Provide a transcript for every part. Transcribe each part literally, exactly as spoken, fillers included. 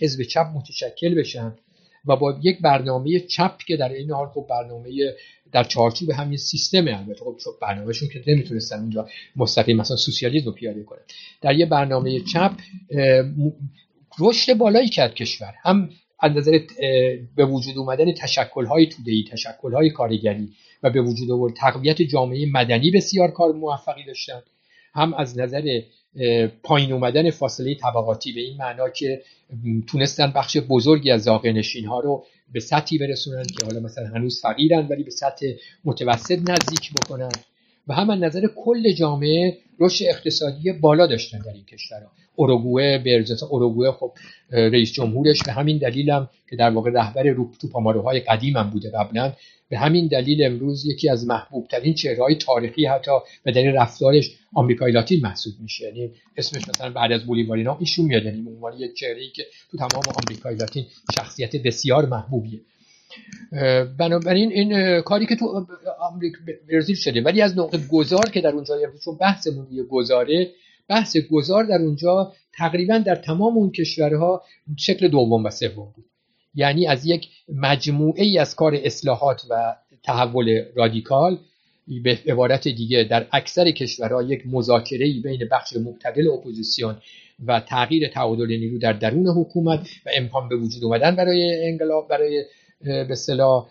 حزب چپ متشکل بشن و با یک برنامه چپ که در این حال خب برنامه در چارچوب همین سیستم، البته خب چون برنامه‌شون که نمیتونستن اونجا مستقیم مثلا سوسیالیسم رو پیاده کنن، در یه برنامه چپ رشد بالایی کرد کشور، هم از نظر به وجود اومدن تشکل‌های توده‌ای، تشکل‌های کارگری و به وجود آورد تقویت جامعه مدنی بسیار کار موفقی داشتن، هم از نظر پایین اومدن فاصله طبقاتی به این معنا که تونستن بخش بزرگی از زاغه‌نشین‌ها رو به سطحی برسونن که حالا مثلا هنوز فقیرن ولی به سطح متوسط نزدیک بکنن، و هم از نظر کل جامعه رشد اقتصادی بالا داشتن در این کشورها. اوروگوئه به ارجاس اوروگوئه خب رئیس جمهورش به همین دلیلم که در واقع رهبر توپاماروهای قدیم هم بوده قبلا، به همین دلیل امروز یکی از محبوب ترین چهره‌های تاریخی حتی به دلیل رفتارش آمریکای لاتین محسوب میشه. یعنی اسمش مثلا بعد از بولیوار اینا ایشون میاد، یعنی به عنوان یک چهره‌ای که تو تمام آمریکای لاتین شخصیت بسیار محبوبیه. بنابراین این کاری که تو آمریکا برزیل شده، ولی از نقطه گذار که در اونجا، چون بحثمون روی گذاره، بحث گذار در اونجا تقریبا در تمام اون کشورها شکل دوم و سوم بود. یعنی از یک مجموعه ای از کار اصلاحات و تحول رادیکال، به عبارت دیگه در اکثر کشورها یک مذاکره‌ای بین بخش معتدل اپوزیسیون و تغییر تعادل نیرو در درون حکومت و امکان به وجود اومدن برای انقلاب، برای به اصطلاح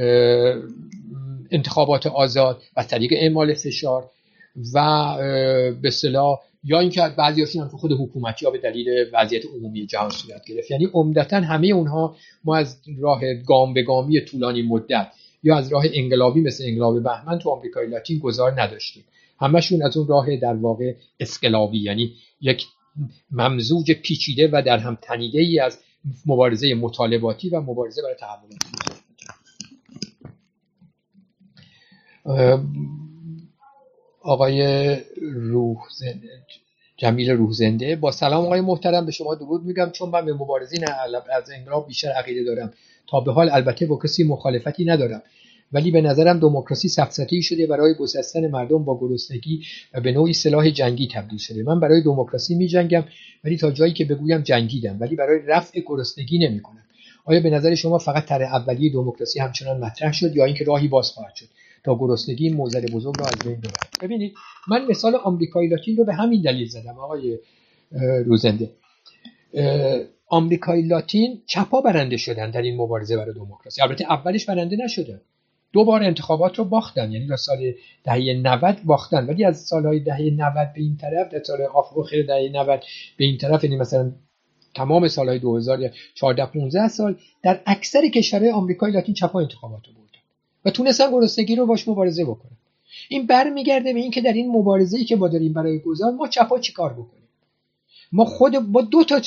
انتخابات آزاد و طریق اعمال فشار و به اصطلاح یا اینکه بعضیاشون هم خود حکومتی ها به دلیل وضعیت عمومی جهان صورت گرفت. یعنی عمدتاً همه اونها ما از راه گام به گامی طولانی مدت یا از راه انقلابی مثل انقلاب بهمن تو آمریکای لاتین گذار نداشتیم، همشون از اون راه در واقع اسقلابی، یعنی یک ممزوج پیچیده و در هم تنیده ای از مبارزه مطالباتی و مبارزه برای تحول. آقای روحزنده، جمیل روحزنده: با سلام آقای محترم، به شما درود میگم. چون من به مبارزین از انقلاب بیشتر عقیده دارم، تا به حال البته با کسی مخالفتی ندارم، ولی به نظرم دموکراسی سفسطه‌ای شده برای گسستن مردم با گرسنگی و به نوعی سلاح جنگی تبدیل شده. من برای دموکراسی میجنگم، ولی تا جایی که بگویم جنگیدم، ولی برای رفع گرسنگی نمیکنم. آیا به نظر شما فقط طرح اولیه دموکراسی همچنان مطرح شد یا اینکه راهی باز خواهد شد تا گرسنگی موزل بزرگ را از بین ببرد؟ ببینید، من مثال آمریکای لاتین رو به همین دلیل زدم آقای روزنده. آمریکای لاتین چپا برنده شدن در این مبارزه برای دموکراسی. البته اولش برنده نشدن، دو بار انتخابات رو باختن، یعنی در سال دهه نود باختن، ولی از سالهای دهه نود به این طرف، در سال آخر دهه نود به این طرف، یعنی مثلا تمام سالهای دو هزار یا چهارده پانزده سال در اکثر کشورهای آمریکای لاتین چپا انتخابات رو بردن و تونستن گرسنگی رو باش مبارزه بکنن. این برمیگرده به این که در این مبارزه‌ای که ما داریم برای گذار، ما چپا چیکار بکنیم؟ ما خود با دو تا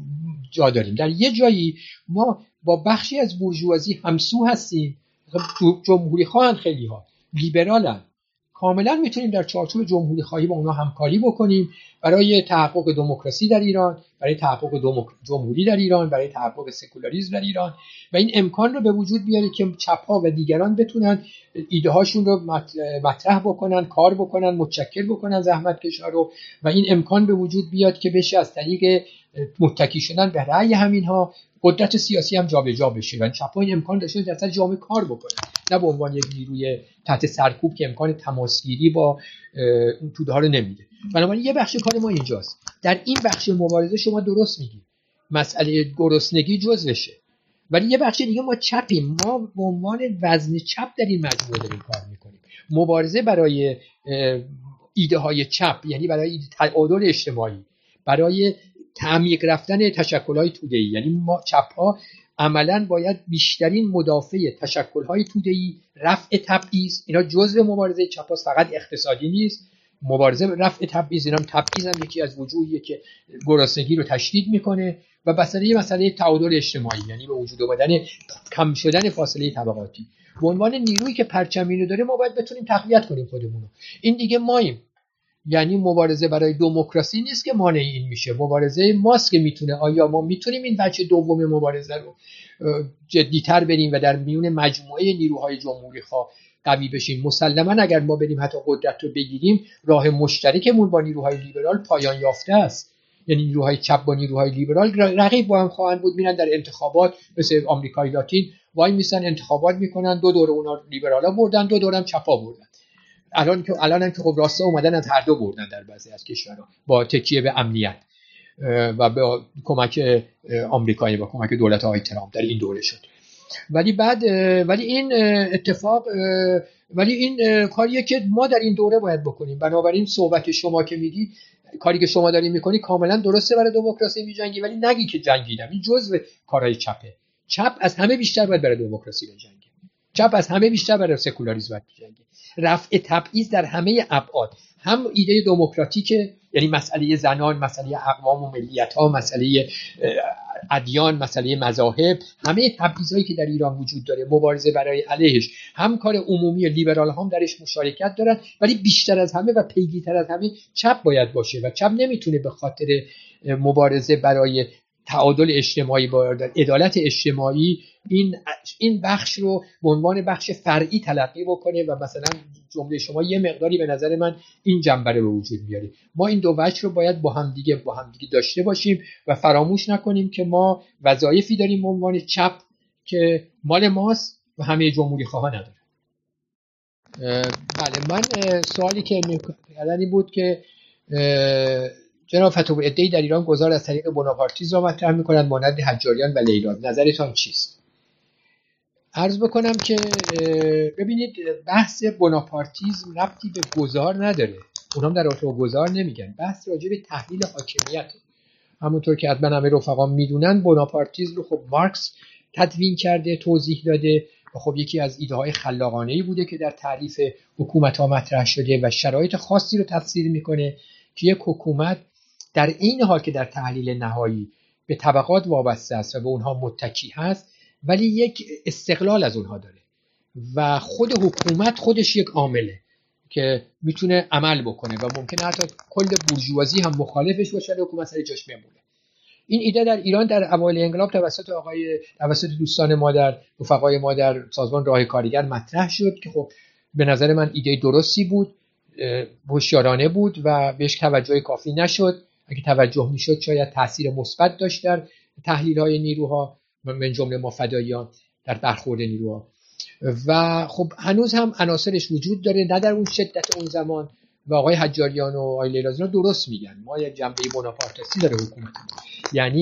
جا داریم. در یه جایی ما با بخشی از بورژوازی همسو هستیم، جمهوری خواهن، خیلی ها لیبرالن، کاملا میتونیم در چارچوب جمهوری خواهی با اونا همکاری بکنیم برای تحقق دموکراسی در ایران، برای تحقق دموک... جمهوری در ایران، برای تحقق سکولاریسم در ایران، و این امکان رو به وجود بیاره که چپ‌ها و دیگران بتونن ایده هاشون رو مطرح بکنن، کار بکنن، متشکل بکنن زحمتکشا رو، و این امکان به وجود بیاد که بشه از طریق متکی شدن به رأی همینها قدرت سیاسی هم جابجا بشه و چپ‌ها این امکان داشته در سطح جامعه کار بکنه، نه به عنوان یک نیروی تحت سرکوب که امکان تماسگیری با اون توده ها رو نمیده. بنابراین یه بخش کار ما اینجاست. در این بخش مبارزه شما درست میگی، مسئله گرسنگی جزوشه، ولی یه بخش دیگه ما چپیم. ما به عنوان وزن چپ در این مجموعه داریم کار میکنیم. مبارزه برای ایده های چپ، یعنی برای تعادل اجتماعی، برای تعمیق رفتن تشکل‌های توده‌ای، یعنی ما چپ‌ها عملاً باید بیشترین مدافع تشکل‌های توده‌ای، رفع تبعیض، اینا جزء مبارزه چپ‌هاست، فقط اقتصادی نیست. مبارزه رفع تبعیض، اینم تبعیض هم یکی از وجوهیه که گرسنگی رو تشدید میکنه، و مسئله مسئله تعادل اجتماعی، یعنی به وجود آمدن کم شدن فاصله طبقاتی. به عنوان نیرویی که پرچمینو داره ما باید بتونیم تقویت کنیم خودمون رو. این دیگه ماییم. یعنی مبارزه برای دموکراسی نیست که مانع این میشه، مبارزه ماست که میتونه. آیا ما میتونیم این بچه دوم مبارزه رو جدی‌تر بریم و در میون مجموعه نیروهای جمهوری خواه قوی بشیم؟ مسلماً اگر ما بریم حتی قدرت رو بگیریم، راه مشترکمون با نیروهای لیبرال پایان یافته است. یعنی نیروهای چپ با نیروهای لیبرال رقیب با هم خواهند بود، میرن در انتخابات مثل آمریکای لاتین وای میسن انتخابات میکنن، دو دوره اونا لیبرالا بردن، دو دورم چپا بردن. الان که الان هم که خب راستا اومدن از هر دو بردن در بعضی از کشورها با تکیه به امنیت و با کمک آمریکایی، با کمک دولت آقای ترامپ در این دوره شد. ولی بعد ولی این اتفاق ولی این کاریه که ما در این دوره باید بکنیم. بنابراین صحبت شما که میگی، کاری که شما داری میکنی کاملا درسته برای دموکراسی میجنگی، ولی نگی که جنگیدم. این جزء کارهای چپه. چپ از همه بیشتر باید برای دموکراسی بجنگه. چپ از همه بیشتر برای سکولاریسم باید بجنگه. رفع تبعیض در همه ابعاد، هم ایده دموکراتیکه، یعنی مسئله زنان، مسئله اقوام و ملیت‌ها، مسئله ادیان، مسئله مذاهب، همه تبعیضایی که در ایران وجود داره، مبارزه برای علیهش، هم کار عمومی لیبرال هم درش مشارکت دارن، ولی بیشتر از همه و پیگیرتر از همه چپ باید باشه و چپ نمیتونه به خاطر مبارزه برای تعادل اجتماعی با عدالت اجتماعی این این بخش رو به عنوان بخش فرعی تلقی بکنه و مثلا جمله شما یه مقداری به نظر من این جنبه رو به وجود میاره. ما این دو وجه رو باید با هم دیگه با هم دیگه داشته باشیم و فراموش نکنیم که ما وظایفی داریم به عنوان چپ که مال ماست و همه جمهوری خواها نداره. بله، من سوالی که می‌کردن این بود که جناب فتوی عده‌ای در ایران گذار از طریق بناپارتیسم را مطرح می‌کنند مانند حجاریان و لیلا. نظرتان چیست؟ عرض بکنم که ببینید، بحث بناپارتیسم ربطی به گذار نداره. اونام در رابطه با گذار نمیگن. بحث راجع به تحلیل حاکمیت. همونطور که حتما همه رفقا میدونن، بناپارتیسم رو خب مارکس تدوین کرده، توضیح داده و خب یکی از ایده های خلاقانه‌ای بوده که در تعریف حکومت‌ها مطرح شده و شرایط خاصی رو تفسیر میکنه که یک حکومت در این حال که در تحلیل نهایی به طبقات وابسته است و به اونها متکی هست، ولی یک استقلال از اونها داره و خود حکومت خودش یک عامله که میتونه عمل بکنه و ممکنه حتی کل بورژوازی هم مخالفش باشه و حکومت سر جاش بمونه. این ایده در ایران در اوایل انقلاب توسط آقای توسط دوستان ما در رفقای ما در سازمان راه کارگر مطرح شد که خب به نظر من ایده درستی بود، هوشیارانه بود و بهش توجه کافی نشد. اگه توجه میشد شاید تاثیر مثبت داشت در تحلیل‌های نیروها، من جمله ما فداییان، در برخورد نیروها. و خب هنوز هم عناصرش وجود داره، نه در اون شدت اون زمان. و آقای حجاریان و آقای لیلازی درست میگن، ما یک جنبه بناپارتیستی داره حکومت، یعنی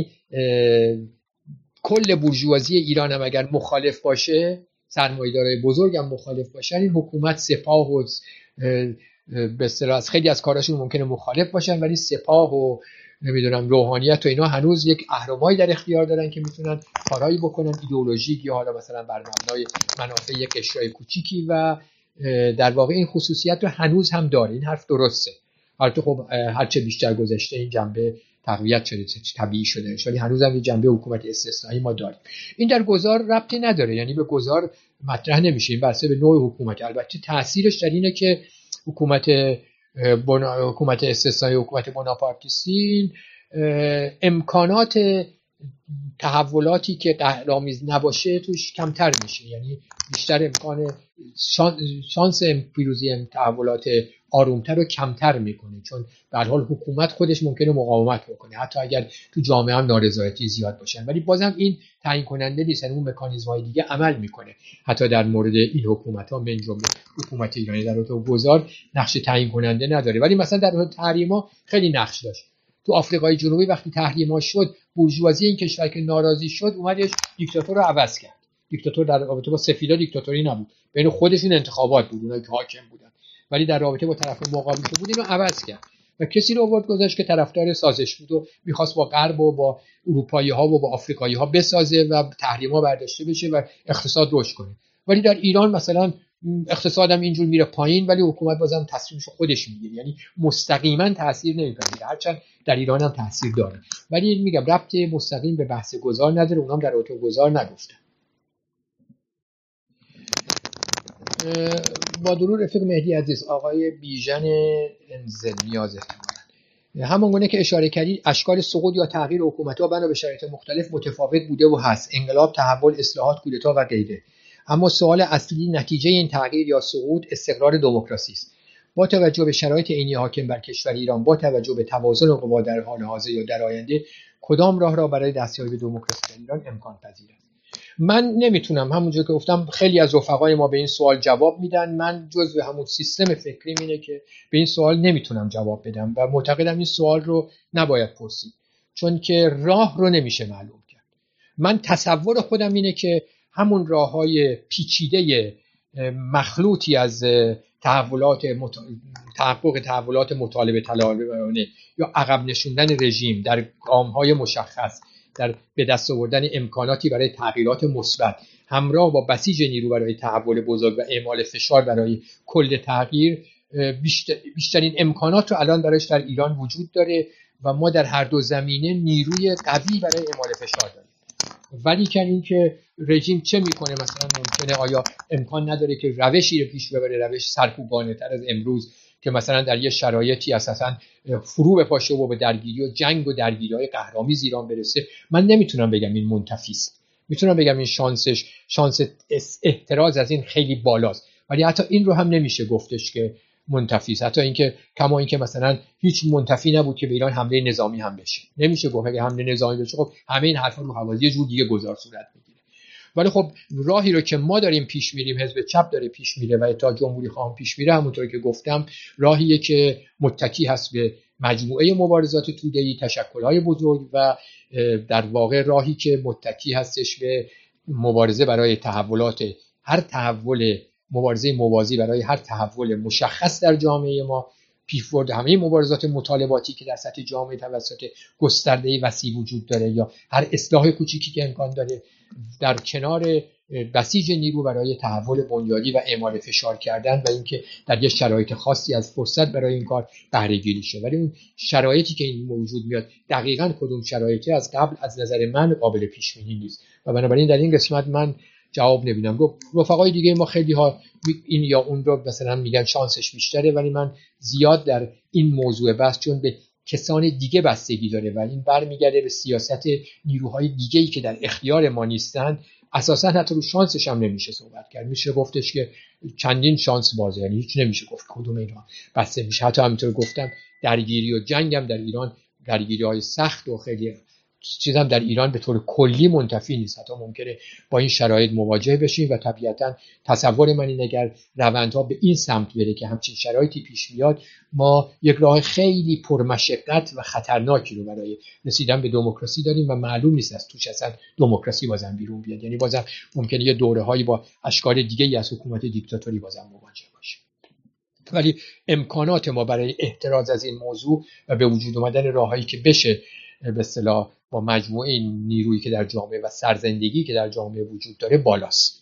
کل بورژوازی ایران هم اگر مخالف باشه، سرمایه‌دارای بزرگ هم مخالف باشن، این حکومت سپاه و به اصطلاح از خیلی از کاراشون ممکنه مخالف باشن، ولی سپاه و نمیدونم روحانیت و اینا هنوز یک اهرمایی در اختیار دارن که میتونن کارایی بکنن ایدئولوژیک یا حالا مثلا بر مبنای منافع یک قشرای کوچیکی و در واقع این خصوصیت رو هنوز هم داره. این حرف درسته. البته خب هرچه بیشتر گذشته این جنبه تقویت شده، طبیعی شده، ولی هنوز هم یه جنبه حکومت استثنایی ما داریم. این در گذار ربطی نداره، یعنی به گذار مطرح نمیشه، این بحث به نوع حکومت. البته تاثیرش در اینه که حکومت بنا... حکومت استثنایی، حکومت بناپارتیستی امکانات تحولاتی که قهرآمیز نباشه توش کمتر میشه، یعنی بیشتر امکان شانس پیروزی تحولات آرومتر رو کمتر میکنه، چون به هر حال حکومت خودش ممکنه مقاومت بکنه حتی اگر تو جامعه هم نارضایتی زیاد باشن، ولی بازم این تعیین کننده نیست، اون مکانیزم‌های دیگه عمل میکنه. حتی در مورد این حکومت‌ها من جمله حکومت ایرانی در تو گذار نقش تعیین کننده نداره، ولی مثلا در تحریم‌ها خیلی نقش داشت. تو آفریقای جنوبی وقتی تحریم‌ها شد، بورژوازی این کشور که ناراضی شد اومدش دیکتاتور رو عوض کرد. دیکتاتور در رابطه با سفیدا دیکتاتوری نبود، بین خودشون انتخابات بود، اونایی که حاکم بودن، ولی در رابطه با طرف مقابل که بود اینو عوض کرد و کسی رو آورد گذاشت که طرفدار سازش بود و می‌خواست با غرب و با اروپایی‌ها و با آفریقایی‌ها بسازه و تحریم‌ها برداشته بشه و اقتصاد رشد کنه. ولی در ایران مثلا اقتصادم اینجور میره پایین ولی حکومت بازم تصمیمشو خودش میگیره، یعنی مستقیما تاثیر نمیپذیره، هرچند در ایران هم تاثیر داره، ولی میگم ربط مستقیم به بحث گذار نداره، اونام در اوتو گذار نگفتن. با درود رفیق مهدی عزیز، آقای بیژن انزل نیاز احتمالاً همانگونه که اشاره کردید اشکال سقوط یا تغییر حکومت‌ها بنا به شرایط مختلف متفاوت بوده و هست، انقلاب، تحول، اصلاحات، کودتا و غیره. اما سوال اصلی نتیجه این تغییر یا سقوط استقرار دموکراسی است. با توجه به شرایط عینی حاکم بر کشور ایران، با توجه به توازن قوا در حال حاضر یا در آینده، کدام راه را برای دستیابی به دموکراسی در ایران امکان پذیر است؟ من نمیتونم، همونجور که گفتم خیلی از رفقای ما به این سوال جواب میدن، من جزو همون سیستم فکری اینه که به این سوال نمیتونم جواب بدم و معتقدم این سوال رو نباید پرسید، چون که راه رو نمیشه معلوم کرد. من تصور خودم اینه که همون راههای پیچیده مخلوطی از تحولات مت... تحقق تحولات مطالبه طلبانه یا عقب نشوندن رژیم در گام‌های مشخص، در به دست آوردن امکاناتی برای تغییرات مثبت همراه با بسیج نیرو برای تحول بزرگ و اعمال فشار برای کل تغییر، بیشتر... بیشترین امکانات رو الان برایش در ایران وجود داره و ما در هر دو زمینه نیروی قوی برای اعمال فشار داریم. ولی که این که رژیم چه میکنه، مثلا ممکنه آیا امکان نداره که روشی رو پیش ببره، روش سرکوبانه تر از امروز که مثلا در یه شرایطی اساسا فرو بپاشه و به درگیری و جنگ و درگیری‌های قهرآمیز ایران برسه؟ من نمیتونم بگم این منتفی است، میتونم بگم این شانسش شانس احتراز از این خیلی بالاست، ولی حتی این رو هم نمیشه گفتش که منتفی است. حتی اینکه کما اینکه مثلا هیچ منتفی نبود که به ایران حمله نظامی هم بشه، نمیشه گفت اگه حمله نظامی بشه خب همه این حرفا رو حوالی یه جور دیگه گذار صورت میگیره. ولی خب راهی رو که ما داریم پیش میریم، حزب چپ داره پیش میره و اتحاد جمهوری خواهم پیش میره، همونطور که گفتم راهیه که متکی هست به مجموعه مبارزات توده‌ای، تشکل‌های بزرگ و در واقع راهی که متکی هستش به مبارزه برای تحولات هر تحول مبارزه موازی برای هر تحول مشخص در جامعه ما، پیشبرد همه مبارزات مطالباتی که در سطح جامعه توسط گسترده وسیع وجود داره یا هر اصلاح کوچیکی که امکان داره، در کنار بسیج نیرو برای تحول بنیادی و اعمال فشار کردن و اینکه در یک شرایط خاصی از فرصت برای این کار بهره گیری شه. ولی اون شرایطی که این موجود میاد دقیقاً کدوم شرایطی از قبل از نظر من قابل پیش بینی نیست و بنابراین در این قسمت من جواب نمیدم. گفت رفقای دیگه ما خیلی ها این یا اون رو مثلا میگن شانسش بیشتره، ولی من زیاد در این موضوع بحث چون به کسان دیگه بستگی داره و این برمیگرده به سیاست نیروهای دیگه‌ای که در اختیار ما نیستن، اساسا حتی رو شانسش هم نمیشه صحبت کرد. میشه گفتش که چندین شانس بازه، یعنی هیچ نمیشه گفت کدوم اینا بسته میشه. حتی همینطور گفتم درگیری و جنگ هم در ایران درگیری‌های سخت و خیلی چیزام در ایران به طور کلی منتفی نیست. حتی ممکنه با این شرایط مواجه بشیم و طبیعتاً تصور من اینه اگر روندها به این سمت بره که همچین شرایطی پیش بیاد، ما یک راه خیلی پرمشقت و خطرناکی رو برای رسیدن به دموکراسی داریم و معلوم نیست از توش اصلا دموکراسی بازم بیرون بیاد. یعنی بازم ممکنه یه دوره‌هایی با اشکال دیگه‌ای از حکومت دیکتاتوری بازم مواجه باشیم. ولی امکانات ما برای احتراز از این موضوع و به وجود آمدن راههایی که بشه به اصطلاح با مجموعه نیرویی که در جامعه و سرزندگی که در جامعه وجود داره بالاست.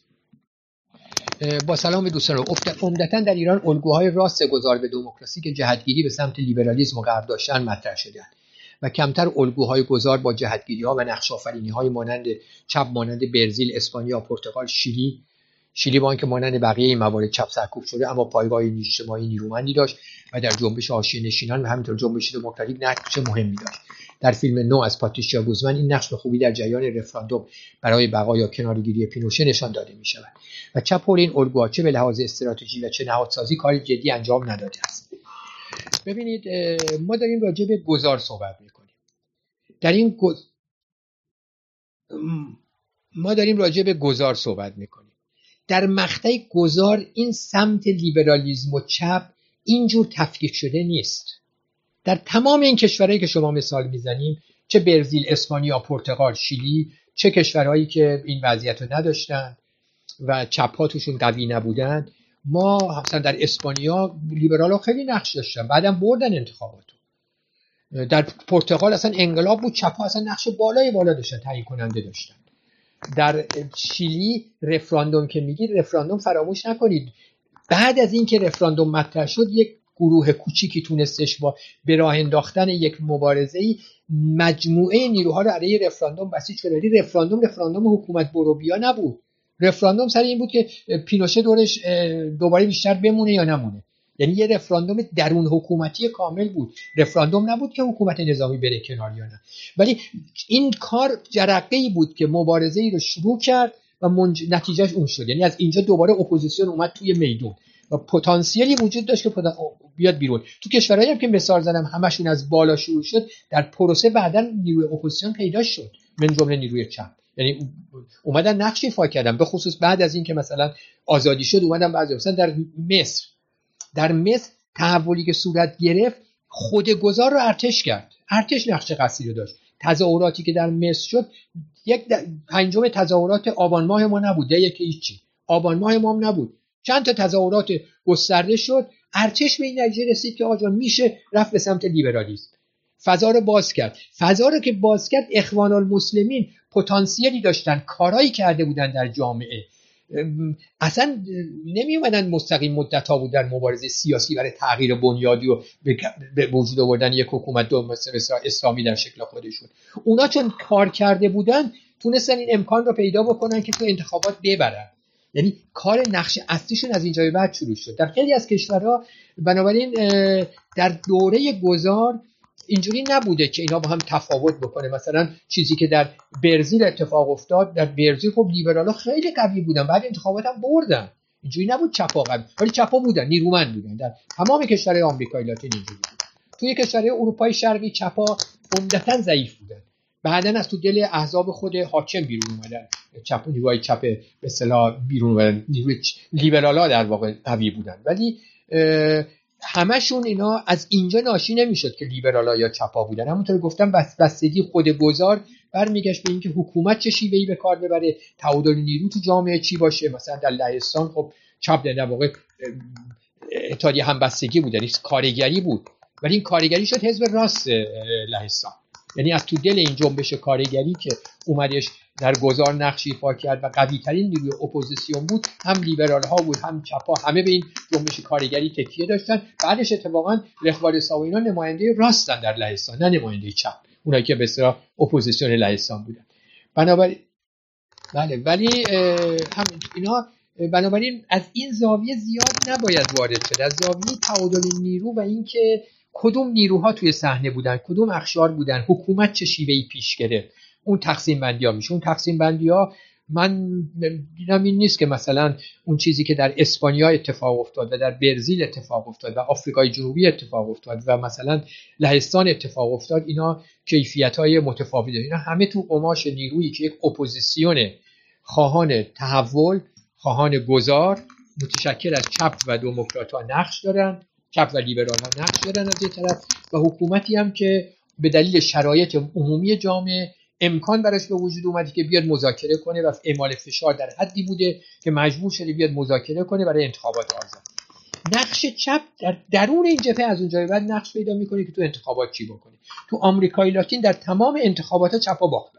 با سلام دوستان، عمدتاً در ایران الگوهای راست گذار به دموکراسی که جهتگیری به سمت لیبرالیسم و غرب داشتن مطرح شدند و کمتر الگوهای گذار با جهتگیری‌ها و نقش‌آفرینی‌های مانند چپ مانند برزیل، اسپانیا، پرتغال، شیلی شیلی با اینکه مانند بقیه این موارد چپ سرکوب شده اما پایگاه اجتماعی نیرومندی داشت و در جنبش حاشیه نشینان و همینطور جنبش دموکراتیک نقش مهمی داشت. در فیلم نو از پاتریشیا گوزمن این نقش به خوبی در جریان رفراندوم برای بقا یا کناره‌گیری پینوشه نشان داده می‌شود و چپ حول این الگوها چه به لحاظ استراتژی و چه نهادسازی کاری جدی انجام نداده است. ببینید ما داریم راجع به گذار صحبت می‌کنیم. در این گز... ما داریم راجع به گذار صحبت می‌کنیم. در مقطع گذار این سمت لیبرالیسم و چپ اینجور تفکیک شده نیست. در تمام این کشورهایی که شما مثال میزنیم، چه برزیل، اسپانیا، پرتغال، شیلی، چه کشورهایی که این وضعیت رو نداشتن و چپ ها توشون قوی نبودن، ما مثلا در اسپانیا لیبرال ها خیلی نقش داشتن، بعدم بردن انتخاباتو. در پرتغال اصلا انقلاب بود، چپ ها اصلا نقش بالای بالا داشتن، تعیین کننده داشتن. در شیلی رفراندوم که میگید، رفراندوم فراموش نکنید بعد از این که رفراندوم مطرح شد یک گروه کوچیکی تونستش با به راه انداختن یک مبارزه‌ای مجموعه نیروها رو علیه رفراندوم بسیج کنه. ولی رفراندوم رفراندوم حکومت بروبیا نبود. رفراندوم سر این بود که پینوشه دورش دوباره بیشتر بمونه یا نمونه. یعنی یه رفراندوم درون حکومتی کامل بود. رفراندوم نبود که حکومت نظامی بره کنار یا نه. ولی این کار جرقه‌ای بود که مبارزه‌ای رو شروع کرد و منج... نتیجهش اون شد. یعنی از اینجا دوباره اپوزیسیون اومد توی میدون و پتانسیلی وجود داشت که بیاد بیرون. تو کشورهایی هم که مثال زدم همشون از بالا شروع شد، در پروسه بعداً نیروی اپوزیسیون پیدا شد، من جمله نیروی چپ. یعنی اومدن نقش ایفا کردن، به خصوص بعد از این که مثلا آزادی شد اومدن بعضی مثلا در مصر در مصر تحولی که صورت گرفت خودگذار رو ارتش کرد. ارتش نقش قصی رو داشت. تظاهراتی که در مصر شد یک پنجم تظاهرات آبان ماه ما نبود، یکی هیچی آبان ماه ما هم نبود، چند تا تظاهرات گسترده شد. ارتش به این نتیجه رسید که آقا میشه رفت به سمت لیبرالیسم، فضا رو باز کرد. فضا رو که باز کرد اخوان المسلمین پتانسیلی داشتن، کارایی کرده بودن در جامعه، اصلا نمی اومدن مستقیم مدت‌ها بود در مبارزه سیاسی برای تغییر بنیادی و به وجود آوردن یک حکومت دو مثل اسلامی در شکل خودشون. اونا چون کار کرده بودن تونستن این امکان رو پیدا بکنن که تو انتخابات ببرن. یعنی کار نقش اصلیشون از اینجا به بعد شروع شد در خیلی از کشورها. بنابراین در دوره گذار اینجوری نبوده که اینا با هم تفاوت بکنه. مثلا چیزی که در برزیل اتفاق افتاد، در برزیل خب لیبرالا خیلی قوی بودن، بعد انتخابات هم بردن. اینجوری نبود چپا قوی، ولی چپا بودن، نیرومند بودن. در تمام کشورهای آمریکای لاتین اینجوری بود. توی کشورهای اروپای شرقی چپا عمدتاً ضعیف بودن، بعدن از تو دل احزاب خود حاکم بیرون اومدن. چپ نیروهای چپ به اصطلاح بیرون اومدن، نیروی لیبرالا در واقع قوی بودن. ولی همشون اینا از اینجا ناشی نمیشد که لیبرالا یا چپا بودن. همونطور گفتم بس بستگی خودگذار برمیگشت به اینکه حکومت چه شیوهی به کار ببره، تعادل نیرو تو جامعه چی باشه. مثلا در لهستان خب چپ در واقع اتحادیه همبستگی بود، یعنی کارگری بود، ولی این کارگری شد حزب راست لهستان. یعنی از تو دل این جنبش کارگری که اومدش در گذار نقش ایفا کرد و قوی ترین نیروی اپوزیسیون بود، هم لیبرال ها بود هم چپا، همه به این جنبش کارگری تکیه داشتن. بعدش اتفاقا رخوارسا و اینا نماینده راستن در لهستان، نه نماینده چپ، اونایی که به اصطلاح اپوزیسیون لهستان بودن. بنابراین بله ولی هم اینا بنابراین از این زاویه زیاد نباید وارد شد، از زاویه تعادل نیرو و اینکه کدوم نیروها توی صحنه بودن، کدوم اقشار بودن، حکومت چه شیوهی پیش گرفت، اون تقسیم بندی ها میشه. اون تقسیم بندی ها من دیدم این نیست که مثلا اون چیزی که در اسپانیا اتفاق افتاد و در برزیل اتفاق افتاد و آفریقای جنوبی اتفاق افتاد و مثلا لهستان اتفاق افتاد، اینا کیفیت‌های متفاوتی داره. اینا همه تو قماش نیرویی که یک اپوزیسیون خواهان تحول، خواهان گذار، متشکل از چپ و دموکرات‌ها نقش دارن، چپ و لیبرال ها نقش دارن از یک طرف، و حکومتی هم که به دلیل شرایط عمومی جامعه امکان براش به وجود اومدی که بیاد مذاکره کنه و اعمال فشار در حدی بوده که مجبور شده بیاد مذاکره کنه برای انتخابات آزاد. نقش چپ در درون این جبهه از اونجای بعد نقش پیدا میکنه که تو انتخابات چی بکنه. تو آمریکای لاتین در تمام انتخابات چپا باختن،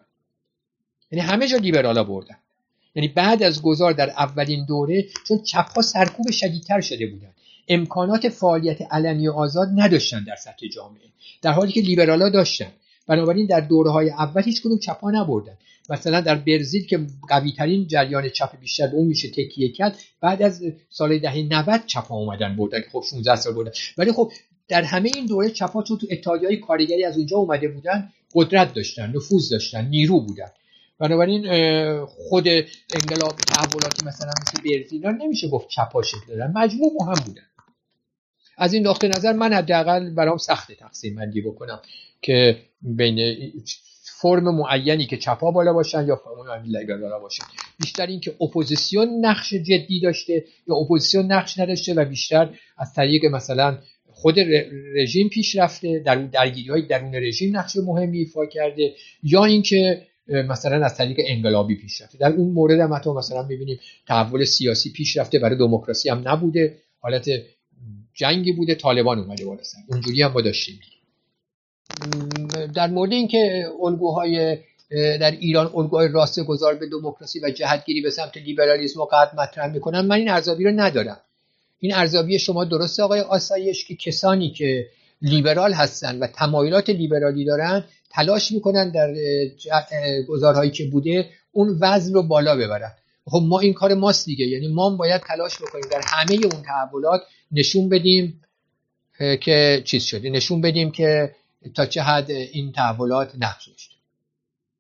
یعنی همه جا لیبرالا بردن. یعنی بعد از گذار در اولین دوره، چون چپ‌ها سرکوب شدیدتر شده بودن، امکانات فعالیت علنی و آزاد نداشتن در سطح جامعه، در حالی که لیبرالا داشتن. بنابراین در دوره‌های اول هیچ کدوم چپا نبردن. مثلا در برزیل که قوی‌ترین جریان چپ بیشتر به اون میشه تکیه کرد، بعد از سال دهه نود چپا اومدن بردن، خب شانزده سال بردن. ولی خب در همه این دوره چپا چون تو اتحادیه‌های کارگری از اونجا اومده بودن، قدرت داشتن، نفوذ داشتن، نیرو بودن. بنابراین خود انقلاب تحولاتی مثلا مثل برزیل نمیشه گفت چپا شکل دادن، مجموع مهم بودن. از این نقطه نظر من حداقل برام سخته تقسیم بندی بکنم که بین فرم معینی که چپا بالا باشن یا فرم لیبرالا باشن. بیشتر این که اپوزیسیون نقش جدی داشته یا اپوزیسیون نقش نداشته و بیشتر از طریق مثلا خود رژیم پیش رفته، در اون درگیری‌های درون رژیم نقش مهمی ایفا کرده، یا اینکه مثلا از طریق انقلابی پیش رفته. در اون مورد هم حتی مثلا می‌بینیم تحول سیاسی پیش رفته، برای دموکراسی هم نبوده، حالت جنگی بوده، طالبان اومده بالا سر. اونجوری هم ما داشتیم. در مورد اینکه الگوهای در ایران الگوهای راستگذار به دموکراسی و جهتگیری به سمت لیبرالیسم رو قد مطرح میکنن، من این ارزیابی رو ندارم. این ارزیابی شما درسته آقای آسایش که کسانی که لیبرال هستن و تمایلات لیبرالی دارن تلاش میکنن در گذارهایی که بوده اون وزن رو بالا ببرن. خب ما این کار ماست دیگه، یعنی ما باید تلاش بکنیم در همه اون تحولات نشون بدیم که چیز شده، نشون بدیم که تا چه حد این تحولات نقش داشت.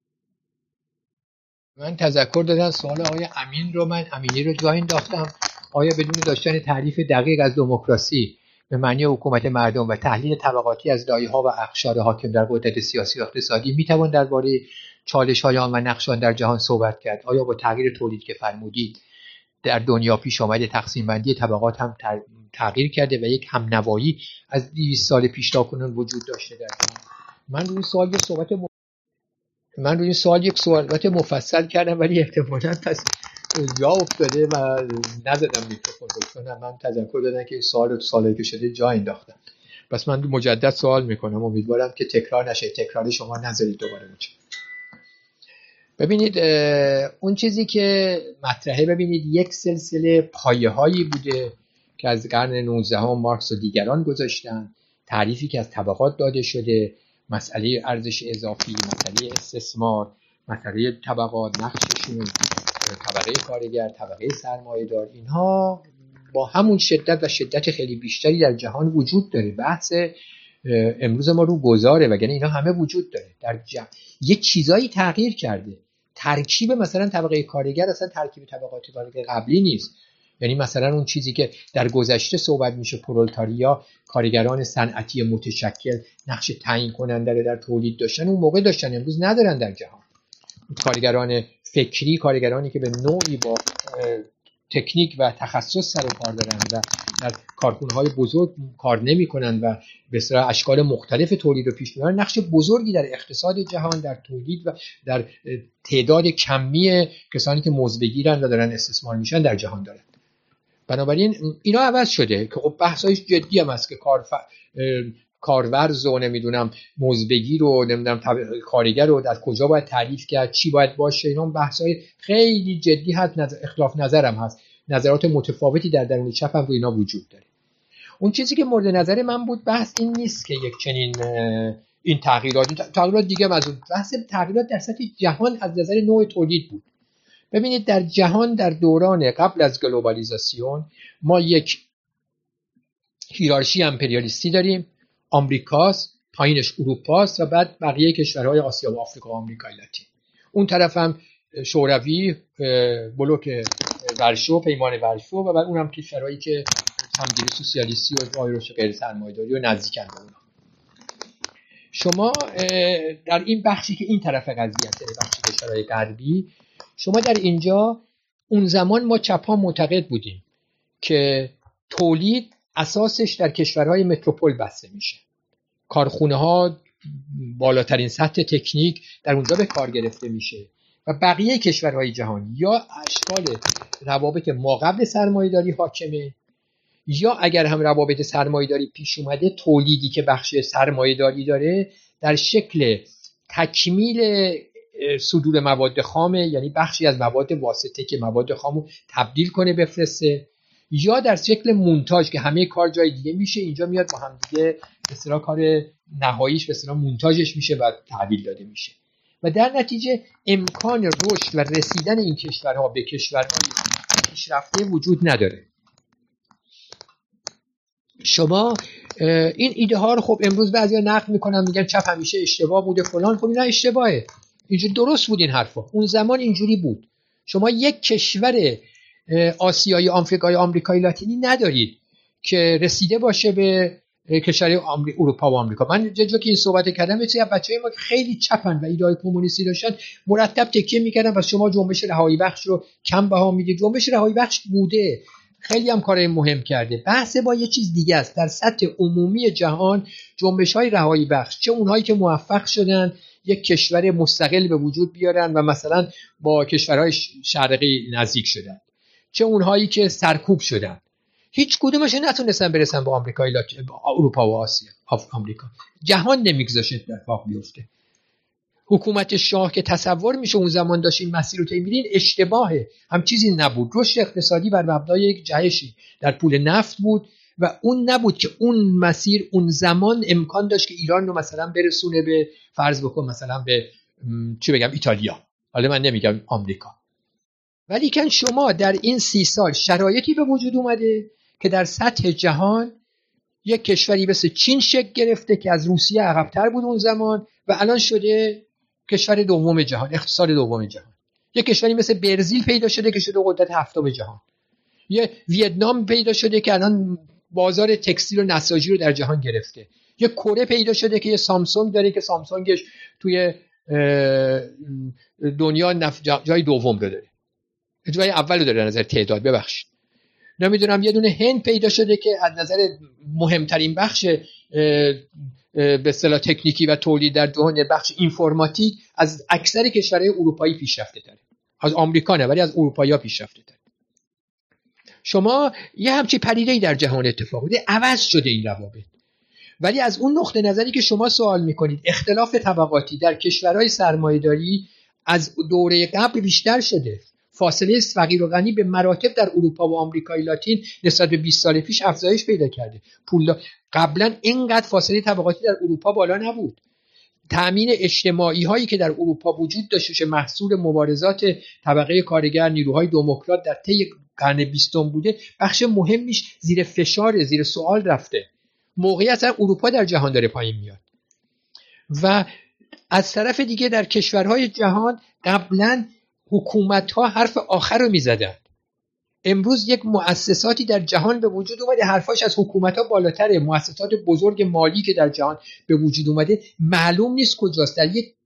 من تذکر دادم سوال آقای امین رو، من امینی رو جای انداختم. آیا بدون داشتن تعریف دقیق از دموکراسی به معنی حکومت مردم و تحلیل طبقاتی از لایه‌ها و اقشار حاکم در قدرت سیاسی و اقتصادی میتوان درباره چالش‌های آن و نقش آن در جهان صحبت کرد؟ آیا با تغییر تولید که فرمودید در دنیا پیش آمده تقسیم بندی طبقات هم تغییر کرده و یک همنوایی از دویست سال پیش تا کنون وجود داشته در جهان؟ من روی سوال یک صحبت م... من روی سوال یک صحبت مفصل کردم، ولی احتمالاً پس جا افتاده و نزدم میکروفون، چون من تذکر دادن که این سوال سوالی که شده جا انداختم. پس من مجدد سوال میکنم، امیدوارم که تکرار نشه، تکرار شما نذارید دوباره میشه. ببینید اون چیزی که مطرحه، ببینید یک سلسله پایه هایی بوده که از قرن نوزدهم مارکس و دیگران گذاشتن، تعریفی که از طبقات داده شده، مسئله ارزش اضافی، مسئله استثمار، مسئله طبقات، نقششون، طبقه کارگر، طبقه سرمایه‌دار، اینها با همون شدت و شدت خیلی بیشتری در جهان وجود داره. بحث امروز ما رو گذاره، وگرنه اینا همه وجود داره در جهان. یه چیزایی تغییر کرده. ترکیب مثلا طبقه کارگر اصلا ترکیب طبقات کارگر قبلی نیست. یعنی مثلا اون چیزی که در گذشته صحبت میشه پرولتاریا، کارگران صنعتی متشکل نقش تعیین کننده در تولید داشتن، اون موقع داشتن، امروز ندارن در جهان. کارگران فکری، کارگرانی که به نوعی با تکنیک و تخصص سر و کار دارن و در کارخونه‌های بزرگ کار نمی‌کنن و به اصطلاح اشکال مختلف تولید رو پیش می‌برن، نقش بزرگی در اقتصاد جهان، در تولید و در تعداد کمی کسانی که مزد بگیرن و دارن استثمار میشن در جهان دارن. بنابراین اینا عوض شده که خب بحثایش جدی هم هست که کارف... کارورز و نمیدونم مزدبگیر رو نمیدونم کارگر رو از کجا باید تعریف کرد، چی باید باشه، اینا بحثای خیلی جدی هست. نظر... اختلاف نظرم هست، نظرات متفاوتی در درون چپ هم رو اینا وجود داره. اون چیزی که مورد نظر من بود بحث این نیست که یک چنین این تغییرات تغییرات دیگه از اون بحث تغییرات در سطح جهان از نظر نوع تولید بود. ببینید در جهان در دوران قبل از گلوبالیزاسیون ما یک هیرارشی امپریالیستی داریم، آمریکاست، پایینش اروپاست و بعد بقیه کشورهای آسیا و آفریقا و آمریکای لاتین. اون طرف هم شوروی، بلوک ورشو، پیمان ورشو و بعد اونم کشورهایی که همگیری سوسیالیستی و دایرش غیر سرمایه‌داری و نزدیکن به اونها. شما در این بخشی که این طرف قضیه است، بخش کشورهای غربی، شما در اینجا اون زمان ما چپ‌ها معتقد بودیم که تولید اساسش در کشورهای متروپول بسته میشه. کارخونه‌ها بالاترین سطح تکنیک در اونجا به کار گرفته میشه و بقیه کشورهای جهان یا اشکال روابط ماقبل سرمایه‌داری حاکمه، یا اگر هم روابط سرمایه‌داری پیش اومده تولیدی که بخش سرمایه‌داری داره در شکل تکمیل صدور مواد خامه، یعنی بخشی از مواد واسطه که مواد خامو تبدیل کنه بفرسته، یا در شکل مونتاژ که همه کار جای دیگه میشه، اینجا میاد با هم دیگه به اصطلاح کار نهاییش به اصطلاح مونتاژش میشه و تحویل داده میشه و در نتیجه امکان رشد و رسیدن این کشورها به کشورهای پیشرفته وجود نداره. شما این ایده ها رو خب امروز بعضیا نقد میکنن، میگن چپ همیشه اشتباه بوده فلان. خب اینا اشتباهه، اینجوری درست بود این حرفا، اون زمان اینجوری بود. شما یک کشور آسیایی، آفریقای، آمریکای لاتینی ندارید که رسیده باشه به کشورهای اروپا و آمریکا. من جا که این صحبت کردم مثلا بچهای ما که خیلی چپن و ایده‌های کمونیستی داشتن مرتب تکیه میکردن پس شما جنبش رهایی بخش رو کم بها میدید. جنبش رهایی بخش بوده، خیلی هم کارای مهم کرده. بحث با یه چیز دیگه است. در سطح عمومی جهان جنبش‌های رهایی بخش، چه اونهایی که موفق شدن یک کشور مستقل به وجود بیارن و مثلا با کشورهای شرقی نزدیک شدن، چه اونهایی که سرکوب شدن، هیچ کدومشون نتونستن برسن به آمریکای اروپا و آسیا. آمریکا جهان نمیگذاشت اتفاق بیفته. حکومت شاه که تصور میشه اون زمان داشت این مسیر رو طی می‌رین اشتباهه. هم چیزی نبود. رشد اقتصادی بر مبنای یک جهشی در پول نفت بود و اون نبود که اون مسیر اون زمان امکان داشت که ایران رو مثلا برسونه به فرض بکن مثلا به چی بگم ایتالیا، حالا من نمیگم آمریکا. ولی کن شما در این سی سال شرایطی به وجود اومده که در سطح جهان یک کشوری مثل چین شکل گرفته که از روسیه عقب‌تر بود اون زمان و الان شده کشور دوم جهان، اقتصاد دوم جهان. یک کشوری مثل برزیل پیدا شده که شده قدرت هفتم جهان. یه ویتنام پیدا شده که الان بازار تکستیل و نساجی رو در جهان گرفته. یه کره پیدا شده که یه سامسونگ داره که سامسونگش توی دنیا جای دوم رو داره، جای اول رو داره از نظر تعداد. ببخشید نمیدونم یه دونه هند پیدا شده که از نظر مهمترین بخش به اصطلاح تکنیکی و تولید در دنیا، بخش اینفورماتیک، از اکثر کشورهای اروپایی پیشرفته تره. از آمریکا نه ولی از اروپایی پیشرفته تره. شما یه همچی پدیده‌ای در جهان اتفاق افتاده، عوض شده این روابط. ولی از اون نقطه نظری که شما سوال میکنید، اختلاف طبقاتی در کشورهای سرمایه‌داری از دوره قبل بیشتر شده. فاصله فقیر و غنی به مراتب در اروپا و آمریکای لاتین نسبت به بیست سال پیش افزایش پیدا کرده. پول قبلا اینقدر فاصله طبقاتی در اروپا بالا نبود. تامین اجتماعی هایی که در اروپا وجود داشته محصول مبارزات طبقه کارگر، نیروهای دموکرات در طی قرن بیستم بوده، بخش مهمیش زیر فشار، زیر سوال رفته. موقعیت اروپا در جهان داره پایین میاد. و از طرف دیگه در کشورهای جهان قبلا حکومت‌ها حرف آخر رو می‌زدن. امروز یک مؤسساتی در جهان به وجود اومده حرفاش از حکومت‌ها بالاتره. مؤسسات بزرگ مالی که در جهان به وجود اومده معلوم نیست کجاست، در یک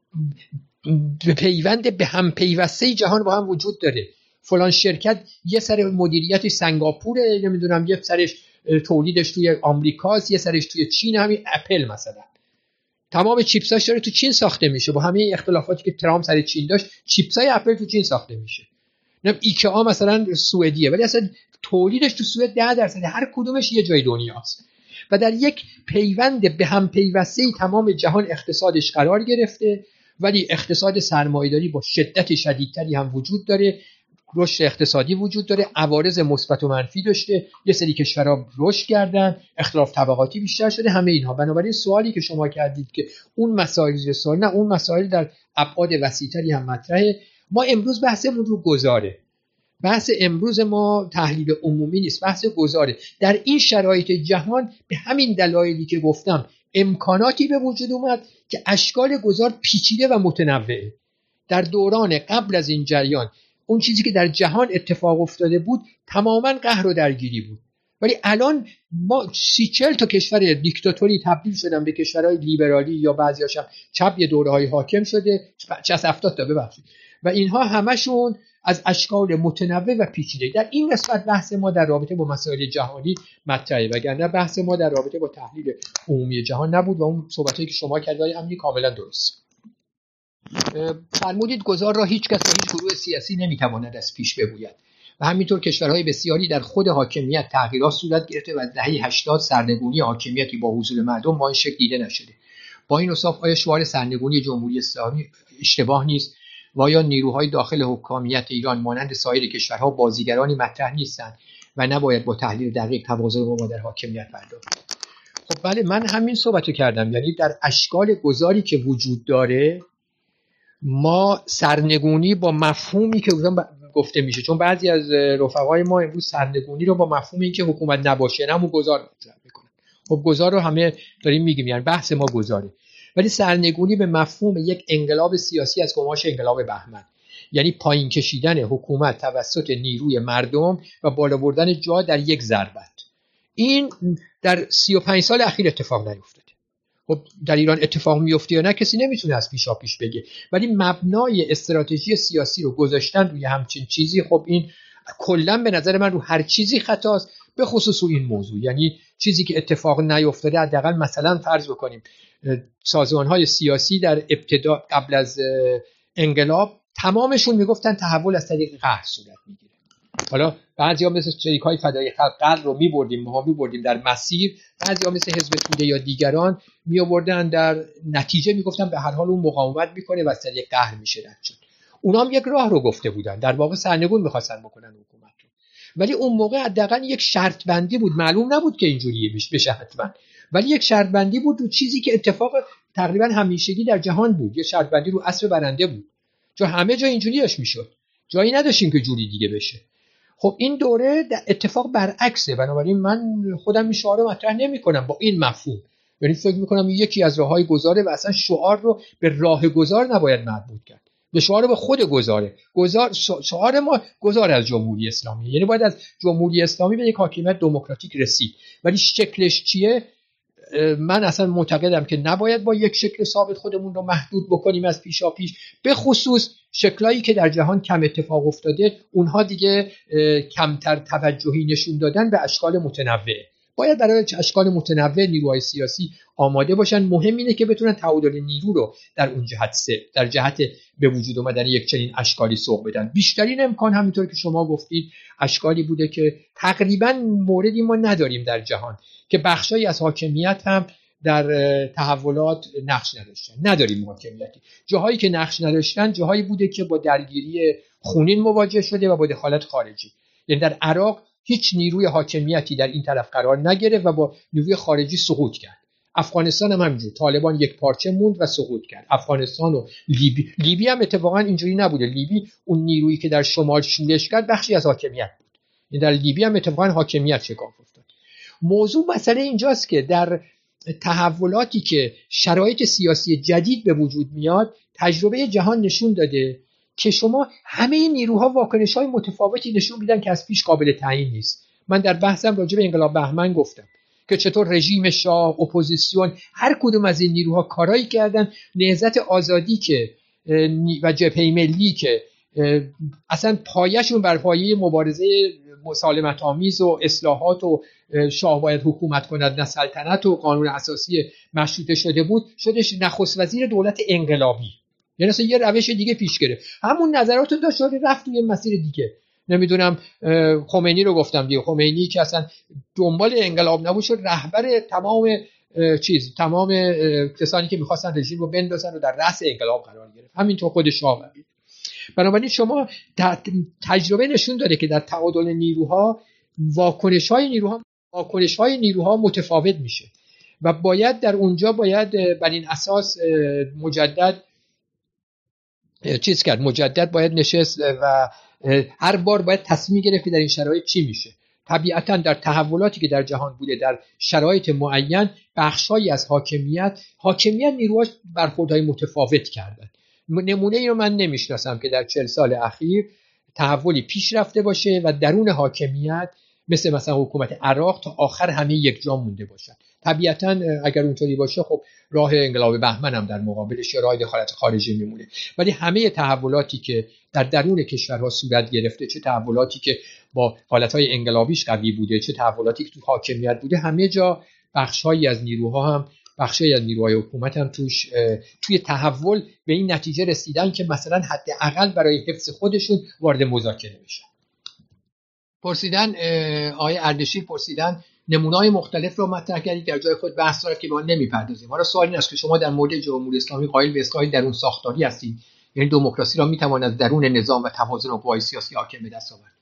پیوند به هم پیوسته جهان با هم وجود داره. فلان شرکت یه سر مدیریتش سنگاپوره، نمیدونم یه سرش تولیدش توی آمریکاست، یه سرش توی چین، همین اپل مثلا تمام چیپساش داره تو چین ساخته میشه. با همه اختلافاتی که ترامپ سر چین داشت، چیپسای اپل تو چین ساخته میشه. نم ایکئا مثلا سوئدیه ولی اصلا تولیدش تو سوئد ده درصد، هر کدومش یه جای دنیاست. و در یک پیوند به هم پیوسته تمام جهان اقتصادش قرار گرفته، ولی اقتصاد سرمایه‌داری با شدت شدیدتری هم وجود داره. رشد اقتصادی وجود داره، عوارض مثبت و منفی داشته. یه سری کشورها رشد کردن، اختلاف طبقاتی بیشتر شده، همه اینها. بنابراین سوالی که شما کردید که اون مسائل زیر سوال، نه، اون مسائل در ابعاد وسیع‌تری هم مطرحه. ما امروز بحثمون رو گذاره. بحث امروز ما تحلیل عمومی نیست، بحث گذاره. در این شرایط جهان به همین دلایلی که گفتم امکاناتی به وجود اومد که اشکال گذار پیچیده و متنوعه. در دوران قبل از این جریان اون چیزی که در جهان اتفاق افتاده بود تماما قهر و درگیری بود، ولی الان ما سی چل تا کشور دیکتاتوری تبدیل شدن به کشورهای لیبرالی یا بعضی‌هاش هم چپ یه دوره‌های حاکم شده، شصت هفتاد تا ببخشید، و اینها همشون از اشکال متنوع و پیچیده. در این قسمت بحث ما در رابطه با مسائل جهانی مطرحه، وگرنه بحث ما در رابطه با تحلیل عمومی جهان نبود و اون صحبتایی که شما کردید همین کاملا درست. فرمودید گذار را هیچ کس و هیچ گروه سیاسی نمیتواند از پیش بگوید و همینطور کشورهای بسیاری در خود حاکمیت تغییرات صورت گرفته و از دهه هشتاد سرنگونی حاکمیتی با حضور مردم با این شکل دیده نشده. با این اوصاف آیا شعار سرنگونی جمهوری اسلامی اشتباه نیست و آیا نیروهای داخل حکومت ایران مانند سایر کشورها بازیگرانی مطرح نیستند و نباید با تحلیل دقیق تواضع ما در حاکمیت پرداخت؟ خب بله، من همین صحبتو کردم. یعنی در اشکال گذاری که وجود داره ما سرنگونی با مفهومی که گفته میشه، چون بعضی از رفقای ما امروز سرنگونی رو با مفهوم اینکه حکومت نباشه همون گذار مطرح میکنن. خب گذار رو همه داریم میگیم، یعنی بحث ما گذاره، ولی سرنگونی به مفهوم یک انقلاب سیاسی از قماش انقلاب بهمن، یعنی پایین کشیدن حکومت توسط نیروی مردم و بالا بردن جا در یک ضربت. این در سی و پنج سال اخیر اتفاق نیفتاده. خب در ایران اتفاق میفته یا نه کسی نمیتونه از پیشا پیش بگه، ولی مبنای استراتژی سیاسی رو گذاشتن روی همچین چیزی، خب این کلا به نظر من رو هر چیزی خطاست، به خصوص رو این موضوع. یعنی چیزی که اتفاق نیفتاده، حداقل مثلا فرض بکنیم سازمان‌های سیاسی در ابتدا قبل از انقلاب تمامشون میگفتن تحول از طریق قهر صورت میگیره. حالا بعضیا مثل شریک‌های فدای خلق قهر رو می‌بردیم، ما می‌بردیم در مسیر، بعضیا مثل حزب توده یا دیگران می‌آوردن در نتیجه میگفتن به هر حال اون مقاومت میکنه و از طریق قهر میشه رد شد. اونا هم یک راه رو گفته بودن، در واقع سرنگون می‌خواستن بکنن حکومت رو، ولی اون موقع حداقل یک شرط بندی بود، معلوم نبود که اینجوریه بشه حتما، ولی یک شرط بندی بود رو چیزی که اتفاق تقریبا همیشگی در جهان بود. یک شرط بندی رو اسب برنده بود، چون همه جا اینجوریش میشد، جایی نداشتیم که جوری دیگه بشه. خب این دوره اتفاق برعکسه، بنابراین من خودم این شعار رو مطرح نمی‌کنم با این مفهوم. یعنی فکر می‌کنم یکی از راه‌های گذاره و اصلا شعار رو به راه گذار نباید مربوط کرد. به شعار به خود گذاره. گذار شعار ما گذار از جمهوری اسلامی، یعنی باید از جمهوری اسلامی به یک حاکمیت دموکراتیک رسید. ولی شکلش چیه؟ من اصلا معتقدم که نباید با یک شکل ثابت خودمون رو محدود بکنیم از پیشا پیش، به خصوص شکلایی که در جهان کم اتفاق افتاده، اونها دیگه کمتر توجهی نشون دادن به اشکال متنوع. باید برای اشکال متنوع نیروهای سیاسی آماده باشن. مهم اینه که بتونن تعادل نیرو رو در اون جهت سه در جهت به وجود آمدن یک چنین اشکالی سوق بدن. بیشترین امکان همینطور که شما گفتید اشکالی بوده که تقریبا موردی ما نداریم در جهان که بخشایی از حاکمیت هم در تحولات نقش نداشتن. نداریم حاکمیتی. جاهایی که نقش نداشتن جاهایی بوده که با درگیری خونین مواجه شده و با دخالت خارجی. یعنی در عراق هیچ نیروی حاکمیتی در این طرف قرار نگرفت و با نیروی خارجی سقوط کرد. افغانستان هم همینجور، طالبان یک پارچه موند و سقوط کرد. افغانستان و لیبی لیبی هم اتفاقا اینجوری نبوده. لیبی اون نیرویی که در شمال شورش کرد بخشی از حاکمیت بود. این در لیبی هم اتفاقا حاکمیت شکاف افتاد. موضوع مسئله اینجاست که در تحولاتی که شرایط سیاسی جدید به وجود میاد، تجربه جهان نشون داده که شما همه این نیروها واکنش‌های متفاوتی نشون میدن که از پیش قابل تعیین نیست. من در بحثم راجع به انقلاب بهمن گفتم که چطور رژیم شاه، اپوزیسیون، هر کدوم از این نیروها کارایی کردن. نهضت آزادی که و جبهه ملی که اصلا پایه‌شون بر پایه مبارزه مسالمت آمیز و اصلاحات و شاه باید حکومت کند نه سلطنت و قانون اساسی مشروطه شده بود، شدش نخست وزیر دولت انقلابی. یعنی اصلا یه روش دیگه پیش گرفت، همون نظراتو داشت رفت توی مسیر دیگه. نمیدونم خمینی رو گفتم دیگه، خمینی که اصلا دنبال انقلاب نبود شد رهبر تمام چیز تمام کسانی که می‌خواستن رژیم رو بندازن و در رأس انقلاب قرار گرفت. همینطور خود شاه. بنابراین شما تجربه نشون داده که در تعادل نیروها واکنش‌های نیروها واکنش‌های نیروها متفاوت میشه و باید در اونجا باید بر این اساس مجدد چیز کرد، مجدد باید نشست و هر بار باید تصمیم گرفت که در این شرایط چی میشه. طبیعتا در تحولاتی که در جهان بوده در شرایط معین بخشایی از حاکمیت حاکمیت نیروهاش برخوردهای متفاوت کردن. نمونه ای رو من نمیشناسم که در چهل سال اخیر تحولی پیش رفته باشه و درون حاکمیت مثل مثلا حکومت عراق تا آخر همه یک جا مونده باشن. طبیعتا اگر اونطوری باشه خب راه انقلاب بهمن هم در مقابلش یا راه دخالت خارجی میمونه. ولی همه تحولاتی که در درون کشورها صورت گرفته، چه تحولاتی که با حالتهای انقلابیش قوی بوده، چه تحولاتی که تو حاکمیت بوده، همه جا بخشایی از نیروها هم بخشی از نیروهای حکومت هم توش توی تحول به این نتیجه رسیدن که مثلا حداقل برای حفظ خودشون وارد مذاکره بشن. پرسیدن آقای اردشیر پرسیدن نمونه‌های مختلف رو مطرح کردید، در جای خود بحث داره که به آن نمی‌پردازیم. ما را سوال این است که شما در مورد جمهوری اسلامی قائل به اصلاح درون ساختاری هستید، یعنی دموکراسی را می‌تواند از درون نظام و توازن قوای سیاسی حاکم به دست آورد.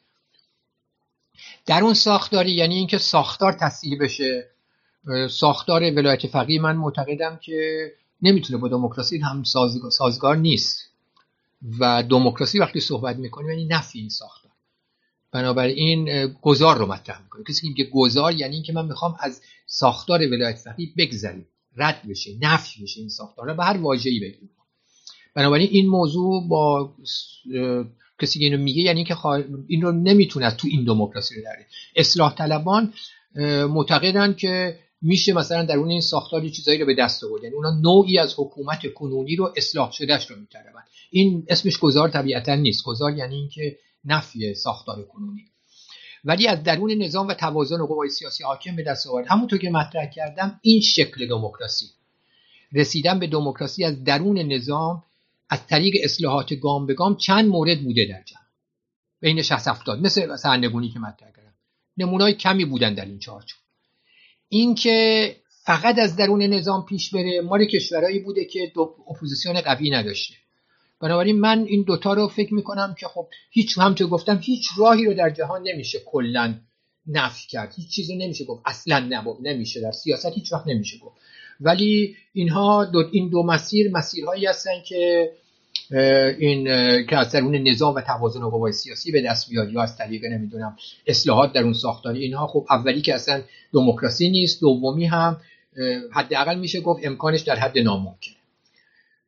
درون ساختاری یعنی اینکه ساختار تصحیح بشه. ساختار ولایت فقیه من معتقدم که نمیتونه با دموکراسی هم سازگار نیست و دموکراسی وقتی صحبت می‌کنیم یعنی نفی این ساختار. بنابراین گذار رو مطرح میکنه. کسی که میگه گذار یعنی این که من میخوام از ساختار ولایت فقیه بگذریم، رد بشه، نفی بشه این ساختار به هر واژه‌ای بگیم. بنابراین این موضوع با کسی که اینو میگه یعنی که خوا... این رو نمیتونه تو این دموکراسی رو داره. اصلاح طلبان معتقدن که میشه مثلا در اون این ساختاری چیزایی رو به دست آورد، یعنی اونا نوعی از حکومت کنونی رو اصلاح شدهش رو میطلبن. این اسمش گذار طبیعتا نیست. گذار یعنی این که نفی ساختار کنونی، ولی از درون نظام و توازن قوای سیاسی حاکم به دست آورد. همونطور که مطرح کردم این شکل دموکراسی، رسیدن به دموکراسی از درون نظام از طریق اصلاحات گام به گام چند مورد بوده در جهان بین شصت هفتاد، مثل سرنگونی که مطرح کردم. نمونه‌های کمی بودن در این چارچوب. این که فقط از درون نظام پیش بره مال کشورهایی بوده که اپوزیسیون قوی نداشته. بنابراین من این دوتا رو فکر میکنم که خب هیچ همونطور گفتم هیچ راهی رو در جهان نمیشه کلا نفی کرد، هیچ چیزی نمیشه گفت اصلا نبود، نمیشه در سیاست هیچ وقت نمیشه گفت. ولی اینها دو این دو مسیر مسیرهایی هستن که این که از درون نظام و توازن قوای سیاسی به دست بیاد یا از طریق نمیدونم اصلاحات در اون ساختاری. اینها خب اولی که اصلا دموکراسی نیست، دومی هم حداقل میشه گفت امکانش در حد ناممکنه.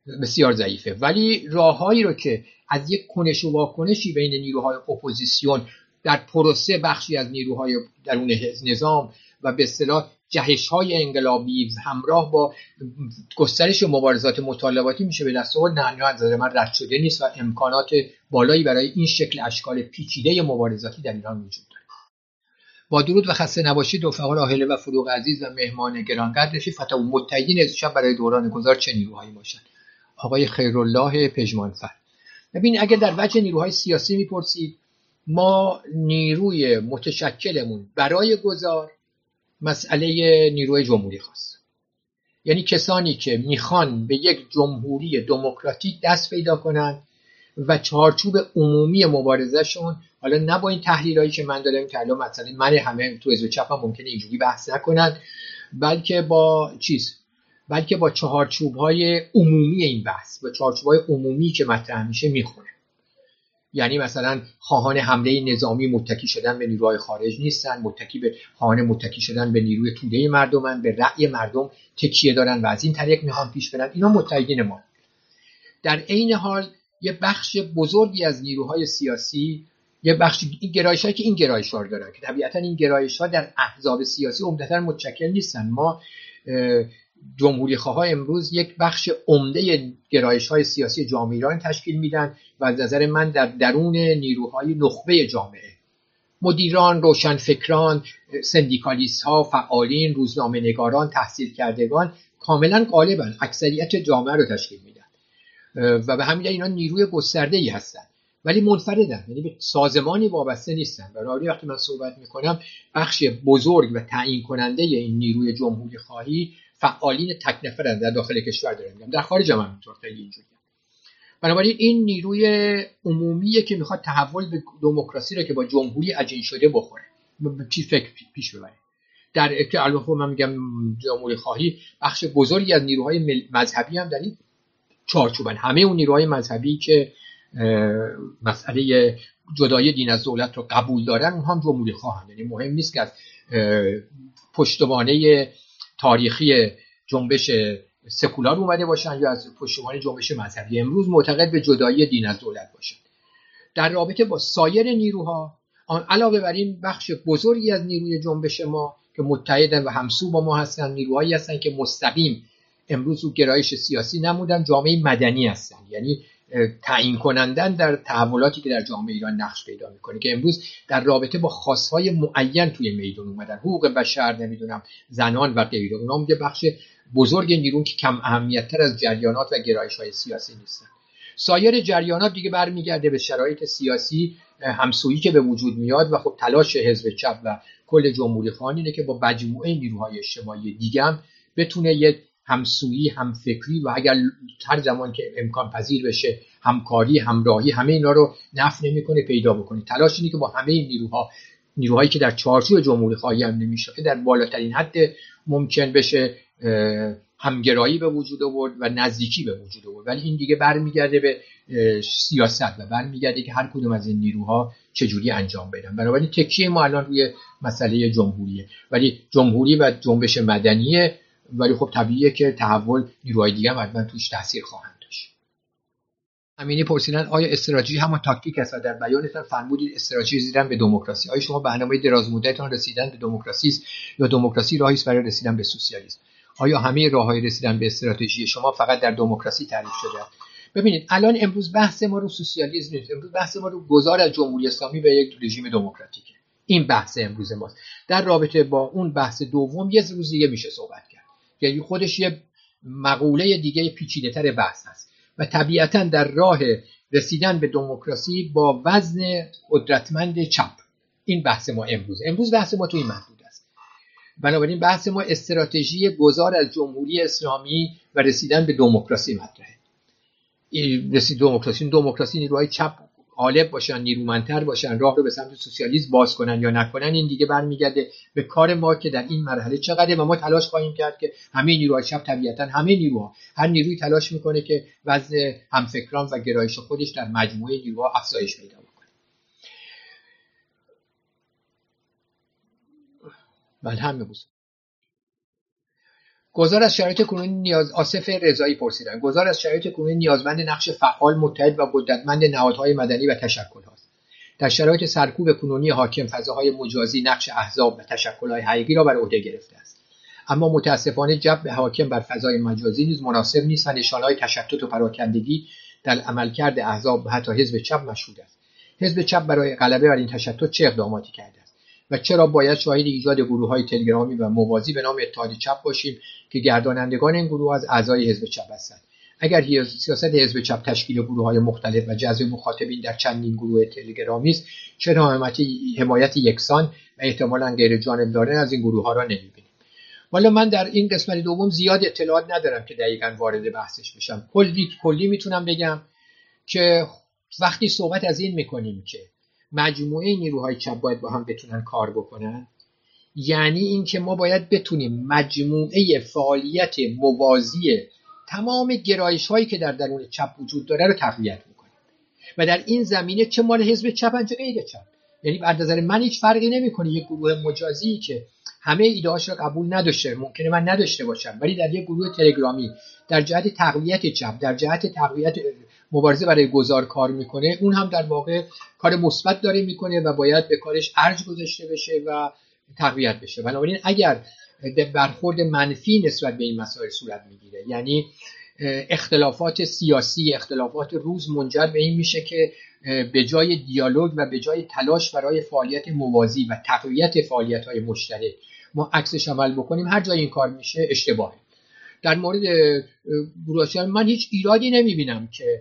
بسیار ضعیفه. ولی راههایی رو که از یک کنش و واکنشی بین نیروهای اپوزیسیون در پروسه بخشی از نیروهای درون نظام و به اصطلاح جهش‌های انقلابی همراه با گسترش مبارزات مطالباتی میشه به دست آورد، نه از نظر من رد شده نیست و امکانات بالایی برای این شکل اشکال پیچیده مبارزاتی در ایران وجود داره. با درود و خسته نباشید رفقا راحله و فروغ عزیز و مهمان گرانقدرشی. فتا متعین از شب برای دوران گذار چه نیروهایی باشن؟ آقای خیرالله پژمانفر. ببین اگر در وجه نیروهای سیاسی میپرسید، ما نیروی متشکلمون برای گذار مسئله نیروی جمهوری خواست، یعنی کسانی که میخوان به یک جمهوری دموکراتیک دست پیدا کنن و چارچوب عمومی مبارزهشون، حالا نه با این تحلیلایی که من دارم که الان مثلا من همه تو از چپ هم ممکنه اینجوری بحث نکنن، بلکه با چیز بلکه با چهارچوب‌های عمومی این بحث، با چهارچوب‌های عمومی که مطرح میشه میخونه. یعنی مثلا خواهان حمله نظامی متکی شدن به نیروهای خارج نیستن، متکی به خواهان متکی شدن به نیروی توده مردمن، به رأی مردم تکیه دارن و از این طریق میخوان پیش برن. اینا متحدین ما. در عین حال یه بخش بزرگی از نیروهای سیاسی، یه بخش این گرایش‌هایی که این گرایش‌ها رو دارن که طبیعتاً این گرایش‌ها در احزاب سیاسی عمدتاً متشکل نیستن. ما جمهوری خواها امروز یک بخش عمده گرایش‌های سیاسی جامعه ایران تشکیل میدن و از نظر من در درون نیروهای نخبه جامعه، مدیران، روشنفکران، سندیکالیست‌ها، فعالین، روزنامه‌نگاران، تحصیل کردگان کاملا غالبن اکثریت جامعه رو تشکیل میدن و به همین دلیل اینا نیروی گسترده‌ای هستن، ولی منفردن، یعنی به سازمانی وابسته نیستن. برای وقتی من صحبت میکنم بخش بزرگ و تعیین کننده این نیروی جمهوری خواهی فعالین تک نفرن در داخل کشور دارم میگم، در خارج هم همینطور خیلی اینجوریه. بنابراین این نیروی عمومیه که میخواد تحول به دموکراسی رو که با جمهوری عجین شده بخوره، چی فکر پیش ببره. در که البته من میگم جمهوری خواهی بخش بزرگی از نیروهای مذهبی هم در این چارچوبن. همه اون نیروهای مذهبی که مسئله جدایی دین از دولت رو قبول دارن اون هم جمهوری خواهن. یعنی مهم نیست که از پشتوانه تاریخی جنبش سکولار اومده باشن یا از پشتوانه جنبش مذهبی امروز معتقد به جدایی دین از دولت باشن. در رابطه با سایر نیروها، علاوه بر این بخش بزرگی از نیروی جنبش ما که متحدن و همسو با ما هستن، نیروهایی هستن که مستقیم امروز رو گرایش سیاسی نمودن، جامعه مدنی هستن، یعنی تعیین کنندن در تحولاتی که در جامعه ایران نقش پیدا میکنه که امروز در رابطه با خواستهای معین توی میدان اومدن، حقوق بشر، نمیدونم زنان و غیره. اونا هم یه بخش بزرگ نیرون که کم اهمیت‌تر از جریانات و گرایش‌های سیاسی نیستن. سایر جریانات دیگه برمیگرده به شرایط سیاسی همسویی که به وجود میاد و خب تلاش حزب چپ و کل جمهوری خواهان اینه که با مجموعه نیروهای اجتماعی دیگه هم بتونه یک همسویی، همفکری و اگر هر زمان که امکان پذیر بشه همکاری، همراهی، همه اینا رو نفی نمی‌کنه پیدا بکنه. تلاش اینه که با همه این نیروها، نیروهایی که در چارچوب جمهوری خواهی هم نمیشه که در بالاترین حد ممکن بشه همگرایی به وجود آورد و نزدیکی به وجود آورد. ولی این دیگه برمیگرده به سیاست و برمیگرده که هر کدوم از این نیروها چجوری انجام بدن. بنابراین تکیه ما الان روی مسئله جمهوریه، ولی جمهوری و جنبش مدنیه، ولی خب طبیعیه که تحول نیروهای دیگه هم حتما توش تاثیر خواهند داشت. امینی پرسیدن آیا استراتژی همون تاکتیک است؟ در بیانتون فرمودید استراتژی رسیدن به دموکراسی. آیا شما برنامه دراز مدتتون رسیدن به دموکراسی است یا دموکراسی راهی است برای رسیدن به سوسیالیسم؟ آیا همه راههای رسیدن به استراتژی شما فقط در دموکراسی تعریف شده؟ ببینید الان امروز بحث ما رو سوسیالیسم نیست، امروز بحث ما رو گذار از جمهوری اسلامی به یک رژیم دموکراتیکه. این بحث امروز ماست. در رابطه با اون بحث دوم یه روز دیگه میشه صحبت کرد، یعنی خودش یه مقوله دیگه پیچیده‌تر بحث هست و طبیعتاً در راه رسیدن به دموکراسی با وزن قدرتمند چپ. این بحث ما امروز امروز بحث ما تو این محدود است. بنابراین بحث ما استراتژی گذار از جمهوری اسلامی و رسیدن به دموکراسی مطرحه. این رسید دموکراسی دموکراسی نیروهای چپ غالب باشن، نیرومندتر باشن، راه رو به سمت سوسیالیسم باز کنن یا نکنن، این دیگه برمیگرده به کار ما که در این مرحله چقدره و ما تلاش خواهیم کرد که همه نیروهای چپ طبیعتاً همه نیروها، هر نیروی تلاش میکنه که وزن همفکران و گرایش خودش در مجموعه نیروها افزایش پیدا بکنه. بله همه بود. گزار از شرایط کنونی نیاز آصف رضایی پرسیدن. گزار از شرایط کنونی نیازمند نقش فعال، متحد و قدرتمند نهادهای مدنی و تشکل‌هاست. در شرایط سرکوب کنونی حاکم، فضاهای مجازی نقش احزاب و تشکل‌های حقیقی را بر عهده گرفته است. اما متاسفانه جبر حاکم بر فضای مجازی نیز مناسب نیست و نشانه‌های تشتت و پراکندگی در عملکرد احزاب و حتی حزب چپ مشهود است. حزب چپ برای غلبه بر این تشتت چه اقداماتی کرده است و چرا باید شاهد ایجاد گروه‌های تلگرامی و موازی به نام اتحاد چپ باشیم که گردانندگان این گروه از اعضای حزب چپ هستند؟ اگر سیاست حزب چپ تشکیل گروه‌های مختلف و جذب مخاطبین در چندین گروه تلگرامی است، چرا حمایت حمایت یکسان و احتمالاً غیر جانبدارانه از این گروه‌ها را نمی‌بینیم؟ والا من در این قسمت دوم زیاد اطلاعات ندارم که دقیقاً وارد بحثش بشم. کلی کلی میتونم بگم که وقتی صحبت از این میکنیم که مجموعه نیروهای چپ باید با هم بتونن کار بکنن، یعنی این که ما باید بتونیم مجموعه فعالیت موازی تمام گرایش هایی که در درون چپ وجود داره رو تقویت میکنیم و در این زمینه چه مال حزب چپ چه غیر چپ، یعنی از نظر من هیچ فرقی نمیکنه یک گروه مجازی که همه ایده‌هاش رو قبول نداشته، ممکنه من نداشته باشم، ولی در یک گروه تلگرامی در جهت تقویت چپ، در جهت تقویت مبارزه برای گذار کار میکنه، اون هم در واقع کار مثبت داره میکنه و باید به کارش ارج گذاشته بشه و تقویت بشه. بنابراین اگر برخورد منفی نسبت به این مسائل صورت میگیره، یعنی اختلافات سیاسی، اختلافات روز منجر به این میشه که به جای دیالوگ و به جای تلاش برای فعالیت موازی و تقویت فعالیت‌های مشترک ما عکسش عمل بکنیم، هر جای این کار میشه اشتباهه. در مورد گروه‌های من هیچ ایرادی نمیبینم که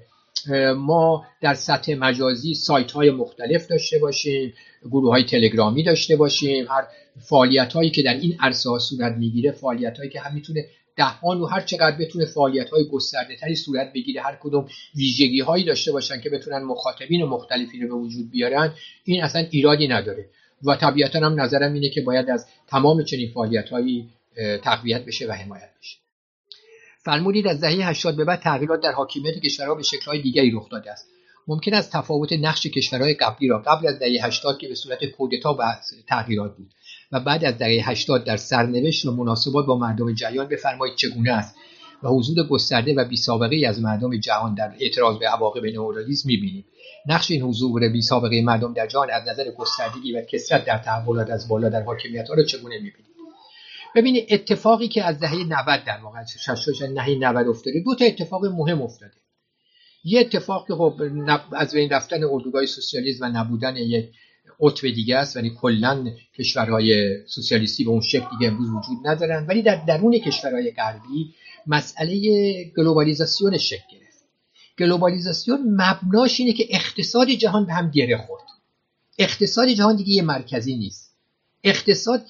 ما در سطح مجازی سایت‌های مختلف داشته باشیم، گروه‌های تلگرامی داشته باشیم، هر فعالیت‌هایی که در این عرصه‌ها صورت میگیره، فعالیت‌هایی که هم میتونه دهان و هر چقدر بتونه فعالیت‌های گسترده‌تری صورت بگیره، هر کدوم ویژگی‌هایی داشته باشن که بتونن مخاطبین مختلفی رو به وجود بیارن، این اصلا ایرادی نداره و طبیعتاً هم نظرم اینه که باید از تمام چنین فعالیت‌هایی تقویت بشه و حمایت بشه. فرمودید از دهه هشتاد به بعد تغییرات در حاکمیت کشورها به شکل‌های دیگری رخ داده است. ممکن است تفاوت نقش کشورهای قبلی را قبل از دهه هشتاد که به صورت کودتا و تغییرات بود و بعد از دهه هشتاد در سرنوشت و مناسبات با مردم جریان بفرمایید چگونه است و حضور گسترده و بی‌سابقه‌ای از مردم جهان در اعتراض به عواقب نئولیبرالیسم می‌بینیم. نقش این حضور بی‌سابقه مردم در جهان از نظر گستردگی و کثرت در تحولات از بالا در حاکمیت‌ها را چگونه می‌بینید؟ ببینید اتفاقی که از دهه نود در واقع شصت دهه نود افتاده، دو تا اتفاق مهم افتاده. یه اتفاق که خب از بین رفتن اردوگاه سوسیالیسم و نبودن یک قطب دیگه است، یعنی کلا کشورهای سوسیالیستی به اون شکل دیگه امروز وجود ندارن، ولی در درون کشورهای غربی مسئله گلوبالیزاسیون شکل گرفت. گلوبالیزاسیون مبناش اینه که اقتصاد جهان به هم گره خورد. اقتصاد جهان دیگه یه مرکزی نیست. اقتصاد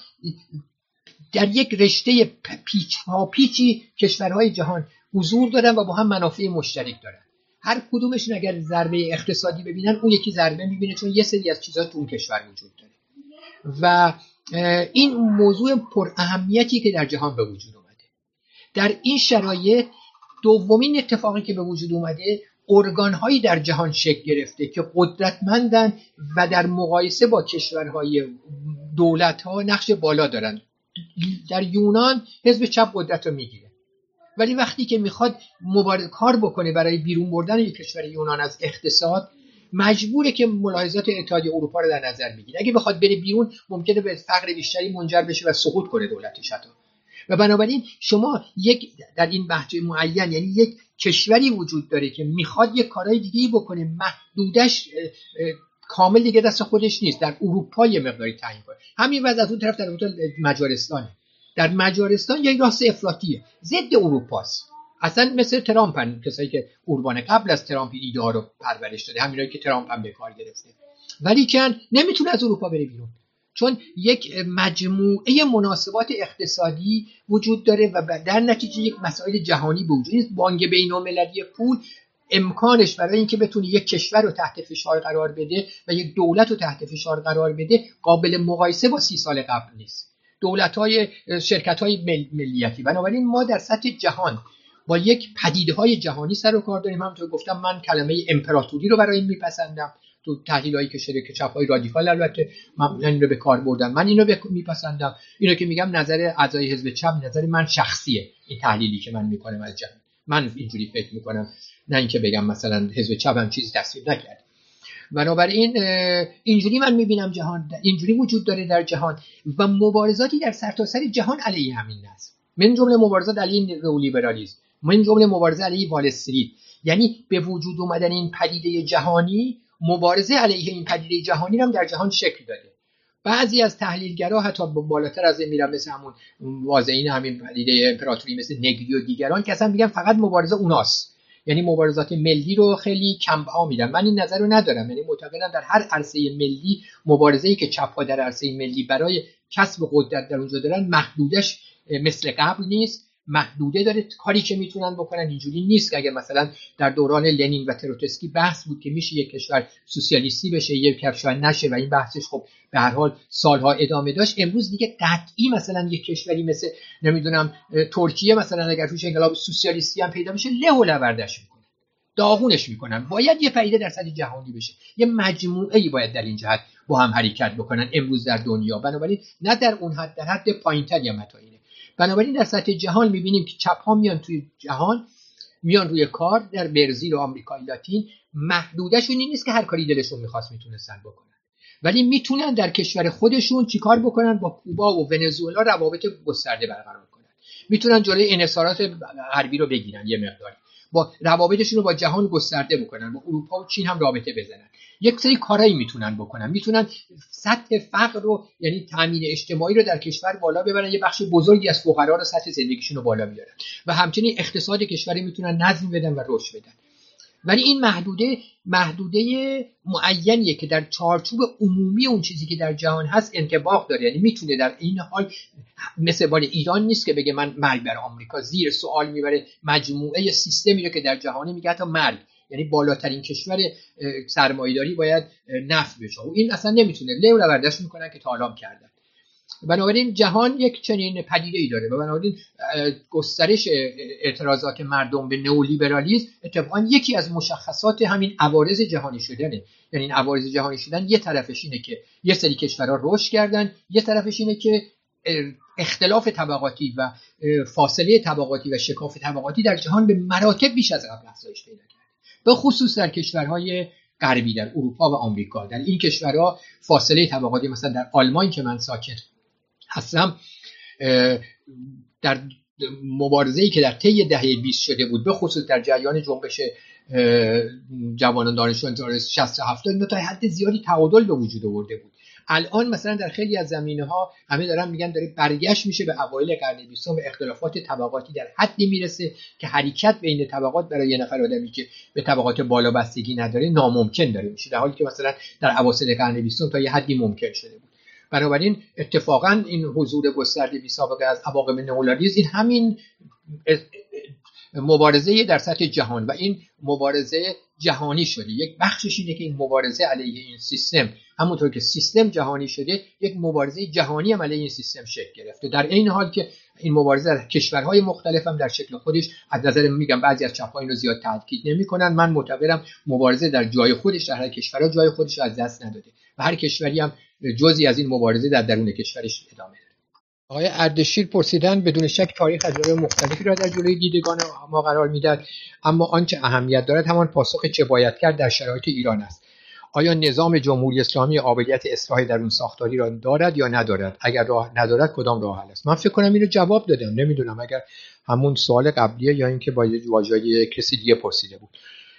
در یک رشته پیچ ها پیچی کشورهای جهان حضور دارن و با هم منافع مشترک دارن. هر کدومشون اگر ضربه اقتصادی ببینن، اون یکی ضربه میبینه، چون یه سری از چیزا تو اون کشور وجود داره. و این موضوع پر اهمیتی که در جهان به وجود اومده. در این شرایط دومین اتفاقی که به وجود اومده، ارگان‌هایی در جهان شکل گرفته که قدرتمندن و در مقایسه با کشورهای دولت‌ها نقش بالا دارن. در یونان حزب چپ قدرت رو میگیره، ولی وقتی که میخواد مبارزه کار بکنه برای بیرون بردن یک کشور یونان از اقتصاد، مجبوره که ملاحظات اتحادیه اروپا رو در نظر بگیره. اگه بخواد بره بیرون ممکنه به فقر بیشتری منجر بشه و سقوط کنه دولتش حتی. و بنابراین شما یک در این بحث معین، یعنی یک کشوری وجود داره که میخواد یک کارهای دیگه‌ای بکنه، محدودش کامل دیگه دست خودش نیست، در اروپا یه مقداری تعیین کنه. همین وضع از اون طرف در مجارستانه. در مجارستان یک راست افراطیه، ضد اروپاست. اصلا مثل ترامپ، کسایی که اوربان قبل از ترامپ ایده ها رو پرورش داده، همینایی که ترامپ هم به کار گرفته، ولی که نمیتونه از اروپا بره بیرون، چون یک مجموعه مناسبات اقتصادی وجود داره و در نتیجه یک مسائل جهانی به وجود نیست. بانک بین‌المللی پول امکانش برای اینکه بتونه یک کشور رو تحت فشار قرار بده و یک دولت رو تحت فشار قرار بده قابل مقایسه با سی سال قبل نیست. دولت‌های شرکت‌های مل، ملیتی. بنابراین ما در سطح جهان با یک پدیده‌های جهانی سر و کار داریم. همونطور گفتم من کلمه امپراتوری رو برای این میپسندم، تو تحلیلایی که شده که چپ‌های رادیکال البته من این رو به کار بردم، من اینو میپسندم. اینو که میگم نظر اعضای حزب چپ، نظر من شخصیه، این تحلیلی که من میکنم از جهان، من اینجوری فکر میکنم، نه اینکه بگم مثلا حزب چپ هم چیزی تصویب نکرد. بنابراین اینجوری من میبینم جهان اینجوری وجود داره در جهان و مبارزاتی در سرتاسر سر جهان علیه همین نظم، من جمله مبارزات علیه نئولیبرالیسم، من جمله مبارزه علیه وال استریت. یعنی به وجود اومدن این پدیده جهانی، مبارزه علیه این پدیده جهانی هم در جهان شکل داده. بعضی از تحلیلگرا حتی بالاتر از این میرن، مثل همون واضعین همین پدیده امپراتوری مثل نگری و دیگران که اصلا میگن فقط مبارزه اوناست، یعنی مبارزات ملی رو خیلی کم‌ها میدن. من این نظر رو ندارم، یعنی معتقدم در هر عرصه ملی مبارزه‌ای که چپ‌ها در عرصه ملی برای کسب قدرت در اونجا دارن محدودش مثل قبل نیست، محدوده داره. کاری که میتونن بکنن اینجوری نیست که اگر مثلا در دوران لنین و تروتسکی بحث بود که میشه یک کشور سوسیالیستی بشه، یک کشور نشه، و این بحثش خب به هر حال سالها ادامه داشت. امروز دیگه قطعی مثلا یک کشوری مثل نمیدونم ترکیه مثلا اگر توش انقلاب سوسیالیستی هم پیدا بشه، له و لوردش میکنن، داغونش میکنن. باید یه پدیده در سطح جهانی بشه، یه مجموعه‌ای باید در این جهت با هم حرکت بکنن امروز در دنیا. بنابراین نه در اون حد، در حد پایین‌تر یا متاینه. بنابراین در سطح جهان میبینیم که چپ ها میان توی جهان، میان روی کار در برزیل و آمریکای لاتین. محدودشون این نیست که هر کاری دلشون میخواست میتونستن بکنن، ولی میتونن در کشور خودشون چیکار بکنن؟ با کوبا و ونزوئلا روابط گسترده برقرار کنن، میتونن جلوی انحصارات غربی رو بگیرن، یه مقداری با روابطشون رو با جهان گسترده بکنن، با اروپا و چین هم رابطه بزنن. یک سری کارایی میتونن بکنن، میتونن سطح فقر رو، یعنی تامین اجتماعی رو در کشور بالا ببرن، یه بخش بزرگی از فقرا رو سطح زندگیشون رو بالا بیارن و همچنین اقتصاد کشوری میتونن نظم بدن و رشد بدن. ولی این محدوده محدوده معینیه که در چارچوب عمومی اون چیزی که در جهان هست انطباق داره. یعنی میتونه در این حال مثل بال ایران نیست که بگه من مرگ بر آمریکا، زیر سوال میبره مجموعه سیستمی رو که در جهان میگه تا مرگ، یعنی بالاترین کشور سرمایه‌داری باید نفع بشه. این اصلا نمیتونه، له و لوردش میکنن که تا الان کردن. بنابراین جهان یک چنین پدیده‌ای داره و بنابراین گسترش اعتراضات مردم به نئولیبرالیسم اتفاقا یکی از مشخصات همین عوارض جهانی شدنه. یعنی این عوارض جهانی شدن یه طرفش اینه که یه سری کشورها رشد کردن، یه طرفش اینه که اختلاف طبقاتی و فاصله طبقاتی و شکاف طبقاتی در جهان به مراتب بیش از قبل افزایش پیدا کرده، به خصوص در کشورهای غربی، در اروپا و آمریکا. در این کشورها فاصله طبقاتی، مثلا در آلمان که من ساکن هستم، در مبارزه‌ای که در طی دهه بیست شده بود، به خصوص در جریان جنبش جوانان دانشجویان سال شصت تا هفتاد، تا حد زیادی تعادل به وجود آورده بود. الان مثلا در خیلی از زمینه‌ها همه دارن میگن داره برگشت میشه به اوایل قرن بیستم و اختلافات طبقاتی در حدی میرسه که حرکت بین طبقات برای یه نفر آدمی که به طبقات بالا بستگی نداره ناممکن داره میشه، در حالی که مثلا در اواسط قرن بیستم تا یه حدی ممکن شده بود. بنابراین اتفاقا این حضور گسترده بی سابقه از عواقب نئولیبرالیسم این همین مبارزه در سطح جهان و این مبارزه جهانی شده. یک بخشش اینه که این مبارزه علیه این سیستم، همونطور که سیستم جهانی شده، یک مبارزه جهانی هم علیه این سیستم شکل گرفته، در این حال که این مبارزه در کشورهای مختلف هم در شکل خودش از نظر میگم بعضی از چپ‌ها اینو زیاد تاکید نمی‌کنن. من معتقدم مبارزه در جای خودش در هر کشورها جای خودش رو از دست نداده و هر کشوری هم جزئی از این مبارزه در درون کشورش ادامه داره. آقای اردشیر پرسیدن بدون شک تاریخ از جای مختلفی را در جلوی دیدگان ما قرار میدهد، اما آنچه اهمیت دارد همان پاسخ چه باید کرد در شرایط ایران است. آیا نظام جمهوری اسلامی قابلیت اصلاح درون ساختاری را دارد یا ندارد؟ اگر راه ندارد کدام راه حل است؟ من فکر کنم اینو جواب دادم، نمیدونم اگر همون سوال قبلیه یا اینکه با واژه کسی دیگه پرسیده بود.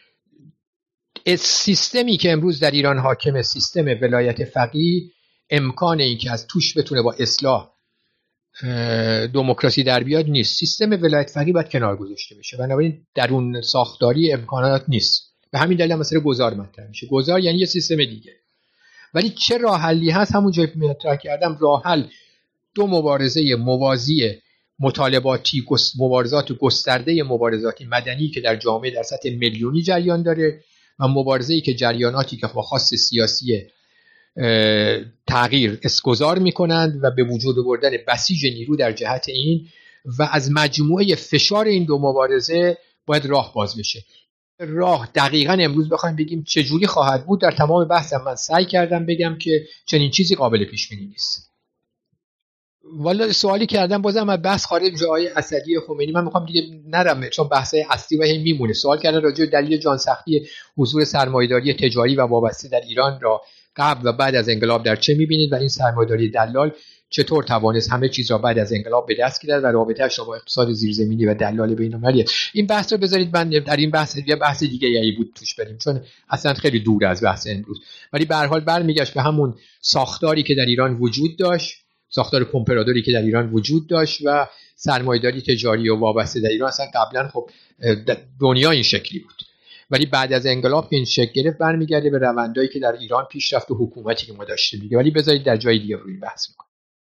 سیستمی که امروز در ایران حاکمه، سیستم ولایت فقیه، امکان این که از توش بتونه با اصلاح دموکراسی در بیاد نیست. سیستم ولایت فقیه باید کنار گذاشته بشه، بنابراین درون ساختاری امکانات نیست. به همین دلیل مسئله گذار مطرح میشه. گذار یعنی یه سیستم دیگه. ولی چه راه حلی هست؟ همون جایی که مطرح کردم، راه حل دو مبارزه موازی مطالباتی، مبارزات گسترده مبارزاتی مدنی که در جامعه در سطح میلیونی جریان داره و مبارزه‌ای که جریاناتی که با خواست سیاسی تغییر اسگذار میکنند و به وجود آوردن بسیج نیرو در جهت این و از مجموعه فشار این دو مبارزه باید راه باز بشه. راه دقیقاً امروز بخوایم بگیم چه جوری خواهد بود، در تمام بحثم من سعی کردم بگم که چنین چیزی قابل پیش بینی نیست. والا سوالی کردم بازم از بحث خارج میشه آقای اسدی خمینی، من میخوام دیگه نرم چون بحثای اصلی و هی میمونه. سوال کردن راجع به دلیل جانسختی حضور سرمایه‌داری تجاری و وابسته در ایران را قبل و بعد از انقلاب در چه میبینید و این سرمایه‌داری دلال چطور توانست همه چیز را بعد از انقلاب به دست گیرد و رابطه‌اش را با اقتصاد زیرزمینی و دلال بین‌المللی. این بحث رو بذارید من در این بحث یه بحث دیگه ای بود توش بریم چون اصلا خیلی دور از بحث امروز، ولی به هر حال برمیگشت به همون ساختاری که در ایران وجود داشت، ساختار کمپرادوری که در ایران وجود داشت و سرمایه‌داری تجاری و وابسته در ایران. اصلا قبلا خب دنیا این شکلی بود، ولی بعد از انقلاب که این شکل گرفت برمیگرده به روندایی که در ایران پیش رفت و حکومتی که ما داشتیم دیگه. ولی بذارید در جای دیگه روی بحث می‌کنم.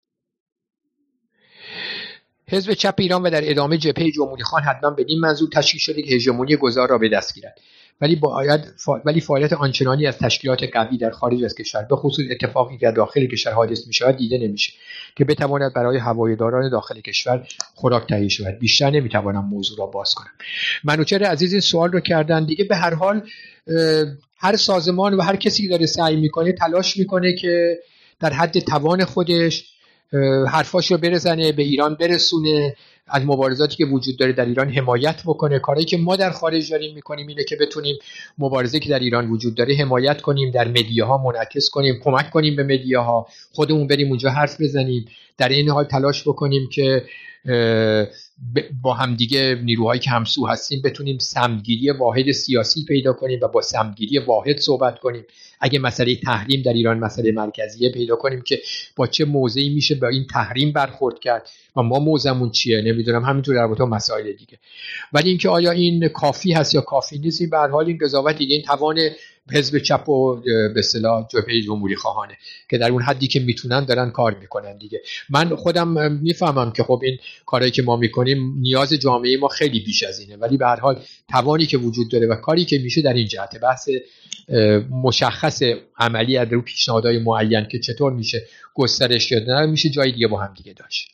حزب چپ ایران و در ادامه جبهه جمهوری خان حتما به این منظور تشکیل شده که هژمونی گذار را به دست گیرد، ولی باید فا... ولی فعالیت آنچنانی از تشکیلات قوی در خارج از کشور به خصوص اتفاقی که در داخل کشور حادث می‌شود دیده نمیشه که بتواند برای هوایداران داخل کشور خوراک تهیه شود. بیشتر نمیتوانم موضوع را باز کنم. منوچهر عزیز این سوال رو کردن دیگه. به هر حال هر سازمان و هر کسی که داره سعی میکنه تلاش میکنه که در حد توان خودش حرفاش رو برسونه، به ایران برسونه، از مبارزاتی که وجود داره در ایران حمایت بکنه. کاری که ما در خارج داریم میکنیم اینه که بتونیم مبارزه که در ایران وجود داره حمایت کنیم، در مدیاها منعکس کنیم، کمک کنیم به مدیاها، خودمون بریم اونجا حرف بزنیم، در این حال تلاش بکنیم که با همدیگه نیروهایی که همسو هستیم بتونیم سمتگیری واحد سیاسی پیدا کنیم و با سمتگیری واحد صحبت کنیم. اگه مسئله تحریم در ایران مسئله مرکزیه پیدا کنیم که با چه موضعی میشه با این تحریم برخورد کرد و ما موضعمون چیه، نمیدونم همینطور در رابطه با مسائل دیگه. ولی اینکه آیا این کافی هست یا کافی نیست، این به هر حال این قضاوت دیگه این توان حزب چپ و به اصطلاح جبهه جمهوری خواهانه که در اون حدی که میتونن دارن کار میکنن دیگه. من خودم میفهمم که خب این کارهایی که ما میکنیم نیاز جامعه ما خیلی بیش از اینه، ولی به هر حال توانی که وجود داره و کاری که میشه در این جهت بحث مشخص عملی از رو پیشنهادهای معین که چطور میشه گسترش دادن میشه جای دیگه با هم دیگه داشت.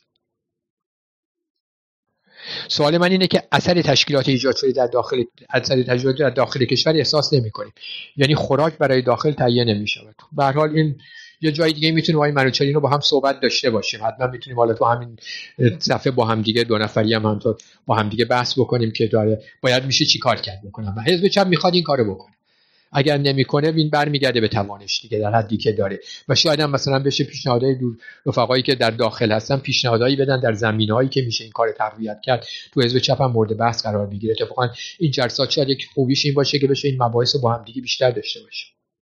سوال من اینه که اثر تشکیلات ایجاد شده در داخل اثر تشکیلات در داخل کشور احساس نمی‌کنیم، یعنی خوراک برای داخل تهیه نمی‌شود. به هر حال این یه جای دیگه میتونیم آقای منوچهری رو با هم صحبت داشته باشیم، حتما میتونیم حالا تو همین صفحه با هم دیگه دو نفری هم همونطور با هم دیگه بحث بکنیم که داره باید میشه چیکار کرد بکنم و حزب چپ میخواد این کارو بکنه. اگر نمیکنه این برمیگرده به توانش دیگه در حدی که داره و شاید هم مثلا بشه پیشنهادهای رفقایی که در داخل هستن پیشنهادایی بدن در زمینه‌هایی که میشه این کارو تقویت کرد. تو حزب چپ هم مورد بحث قرار میگیره. اتفاقا این جلسات شاید یک خوبیش این باشه که بشه این مباحث با هم دیگه بیشتر داشته باشه.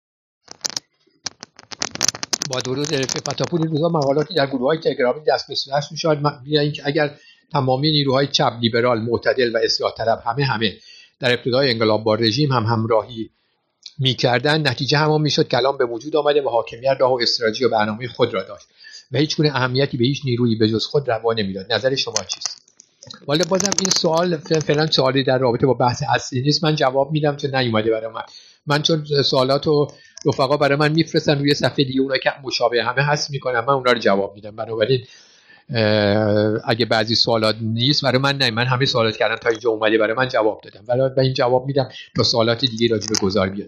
با درود رفیق فتاپور این روزا مقالاتی در گروه‌های تلگرامی دست به دست میشه میاد که اگر تمامی نیروهای چپ، لیبرال، معتدل و اصلاح طلب همه همه در ابتدای انقلاب با رژیم هم همراهی می‌کردن، نتیجه همان میشد که الان به وجود آمده و حاکمیت راه و استراتژی و برنامه خود را داشت و هیچ گونه اهمیتی به هیچ نیرویی به جز خود روا نمیداد. نظر شما چیست؟ والا بازم این سوال فعلا سوالی در رابطه با بحث اصلی نیست، من جواب میدم چون نیومده برای من. من چون سوالاتو رفقا برای من میفرستن روی صفحه دیگه، اونایی که مشابه همه هست میکنم، من اونها رو جواب میدم. بنابراین اگه بعضی سوالات نیست برای من نه، من همه سوالات کردم تا اینجا اومده برای من جواب دادم، ولی من این جواب میدم تا سوالات دیگه راجع به گذار بیاد.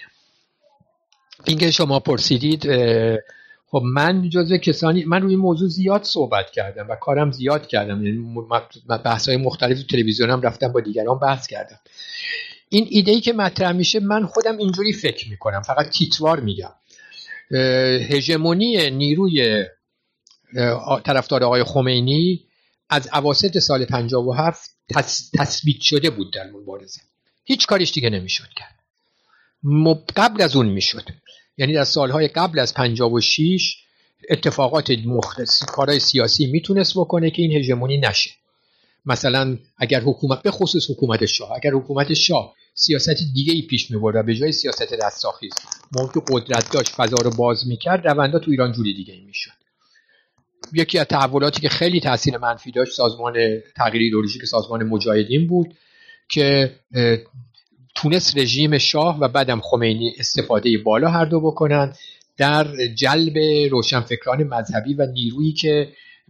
اینکه شما پرسیدید، خب من جزو کسانی من روی این موضوع زیاد صحبت کردم و کارم زیاد کردم، یعنی بحث‌های مختلف تو تلویزیونم رفتم با دیگران بحث کردم. این ایده‌ای که مطرح میشه من خودم اینجوری فکر میکنم، فقط تیتروار میگم. هژمونی نیروی طرفدار آقای خمینی از اواسط سال پنجاه و هفت تثبیت شده بود در مبارزه، هیچ کاریش دیگه نمیشد کرد. قبل از اون میشد، یعنی در سالهای قبل از پنجاه و شش اتفاقات مختلف کارهای سیاسی میتونست بکنه که این هژمونی نشه. مثلا اگر حکومت، به خصوص حکومت شاه، اگر حکومت شاه سیاست دیگه ای پیش می‌برد و به جای سیاست رستاخیز موقع قدرت داشت فضا رو باز میکرد، روندا تو ایران جوری دیگه ای میشد. یکی از تحولاتی که خیلی تاثیر منفی داشت سازمان تغییر ایدئولوژیک که سازمان مجاهدین بود که تونست رژیم شاه و بعدم خمینی استفاده بالا هر دو بکنن در جلب روشنفکران مذهبی و نیرویی که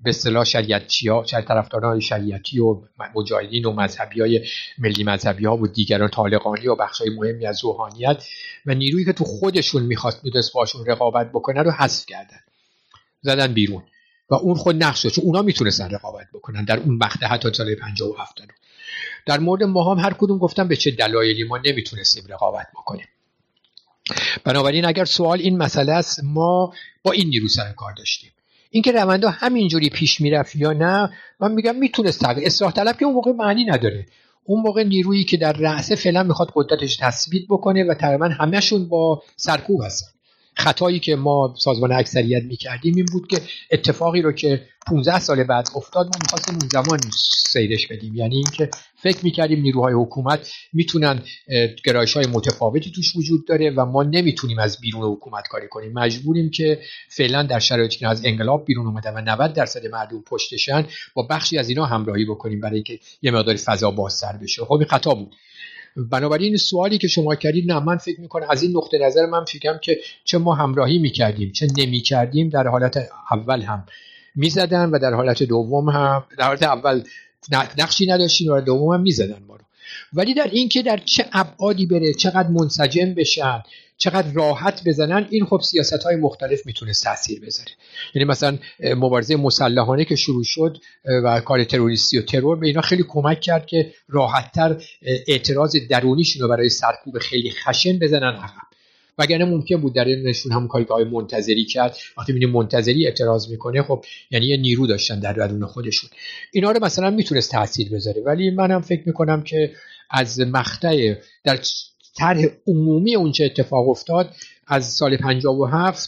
به اصطلاح شریعتی‌ها، شریعت طرفداران شریعتی و مجاهدین و مذهبیای ملی مذهبی‌ها و دیگران، طالقانی و بخشای مهمی از روحانیت و نیرویی که تو خودشون می‌خواست می‌دونست باشون رقابت بکنه رو حذف کردن، زدن بیرون و اون خود نقش داشت. اونا میتونستن رقابت بکنن در اون مقطع حتی سال پنجاه و هفت. در مورد ما هم هر کدوم گفتم به چه دلایلی ما نمیتونستیم رقابت بکنیم. بنابراین اگر سوال این مسئله است، ما با این نیرو سر کار داشتیم. اینکه روند همینجوری پیش میرفت یا نه، من میگم میتونست تغییر. اصلاح طلب که اون موقع معنی نداره. اون موقع نیرویی که در رأسه فعلا میخواد قدرتش تثبیت بکنه و تقریبا همه‌شون با سرکوب هستن. خطایی که ما سازمان اکثریت میکردیم این بود که اتفاقی رو که پانزده سال بعد افتاد ما می‌خواستیم اون زمان سیرش بدیم، یعنی اینکه فکر میکردیم نیروهای حکومت میتونن گرایش‌های متفاوتی توش وجود داره و ما نمیتونیم از بیرون حکومت کاری کنیم، مجبوریم که فعلا در شرایطی که از انقلاب بیرون اومده و نود درصد مردم پشتشن با بخشی از اینا همراهی بکنیم برای اینکه یه مقدار فضا بازتر بشه. خب این خطا بود. بنابراین سوالی که شما کردید، نه من فکر میکنم از این نقطه نظر من فکرم که چه ما همراهی میکردیم چه نمیکردیم، در حالت اول هم میزدن و در حالت دوم هم، در حالت اول نقشی نداشتیم و در دوم هم میزدن ما رو. ولی در این که در چه ابعادی بره، چقدر منسجم بشن، چقدر راحت بزنن، این خب سیاست‌های مختلف میتونه تاثیر بذاره. یعنی مثلا مبارزه مسلحانه که شروع شد و کار تروریستی و ترور به اینا خیلی کمک کرد که راحت‌تر اعتراض درونیشون رو برای سرکوب خیلی خشن بزنن عقب. وگرنه ممکن بود در اینشون هم کاری که آقای منتظری کرد. وقتی می‌بینیم منتظری اعتراض میکنه، خب یعنی یه نیرو داشتن در درون خودشون. اینا رو مثلا میتونست تاثیر بذاره. ولی منم فکر میکنم که از مقطع در طرح عمومی اون چه اتفاق افتاد از سال پنجاه و هفت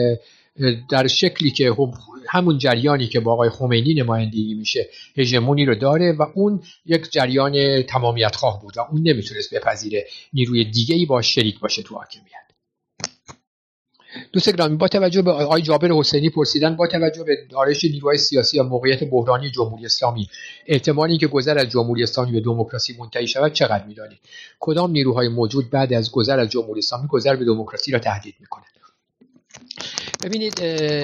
در شکلی که همون جریانی که با آقای خمینی نمایندگی میشه هژمونی رو داره و اون یک جریان تمامیت خواه بود و اون نمیتونست بپذیره نیروی دیگه‌ای با شریک باشه تو حاکمیت. دوست گرامی، با توجه به آقای جابر حسینی پرسیدن، با توجه به دارش نیروهای سیاسی یا موقعیت بحرانی جمهوری اسلامی، احتمالی که گذر از جمهوری اسلامی به دموکراسی منتهی شود چقدر می‌دانید؟ کدام نیروهای موجود بعد از گذر از جمهوری اسلامی گذر به دموکراسی را تهدید می‌کنند؟ ببینید،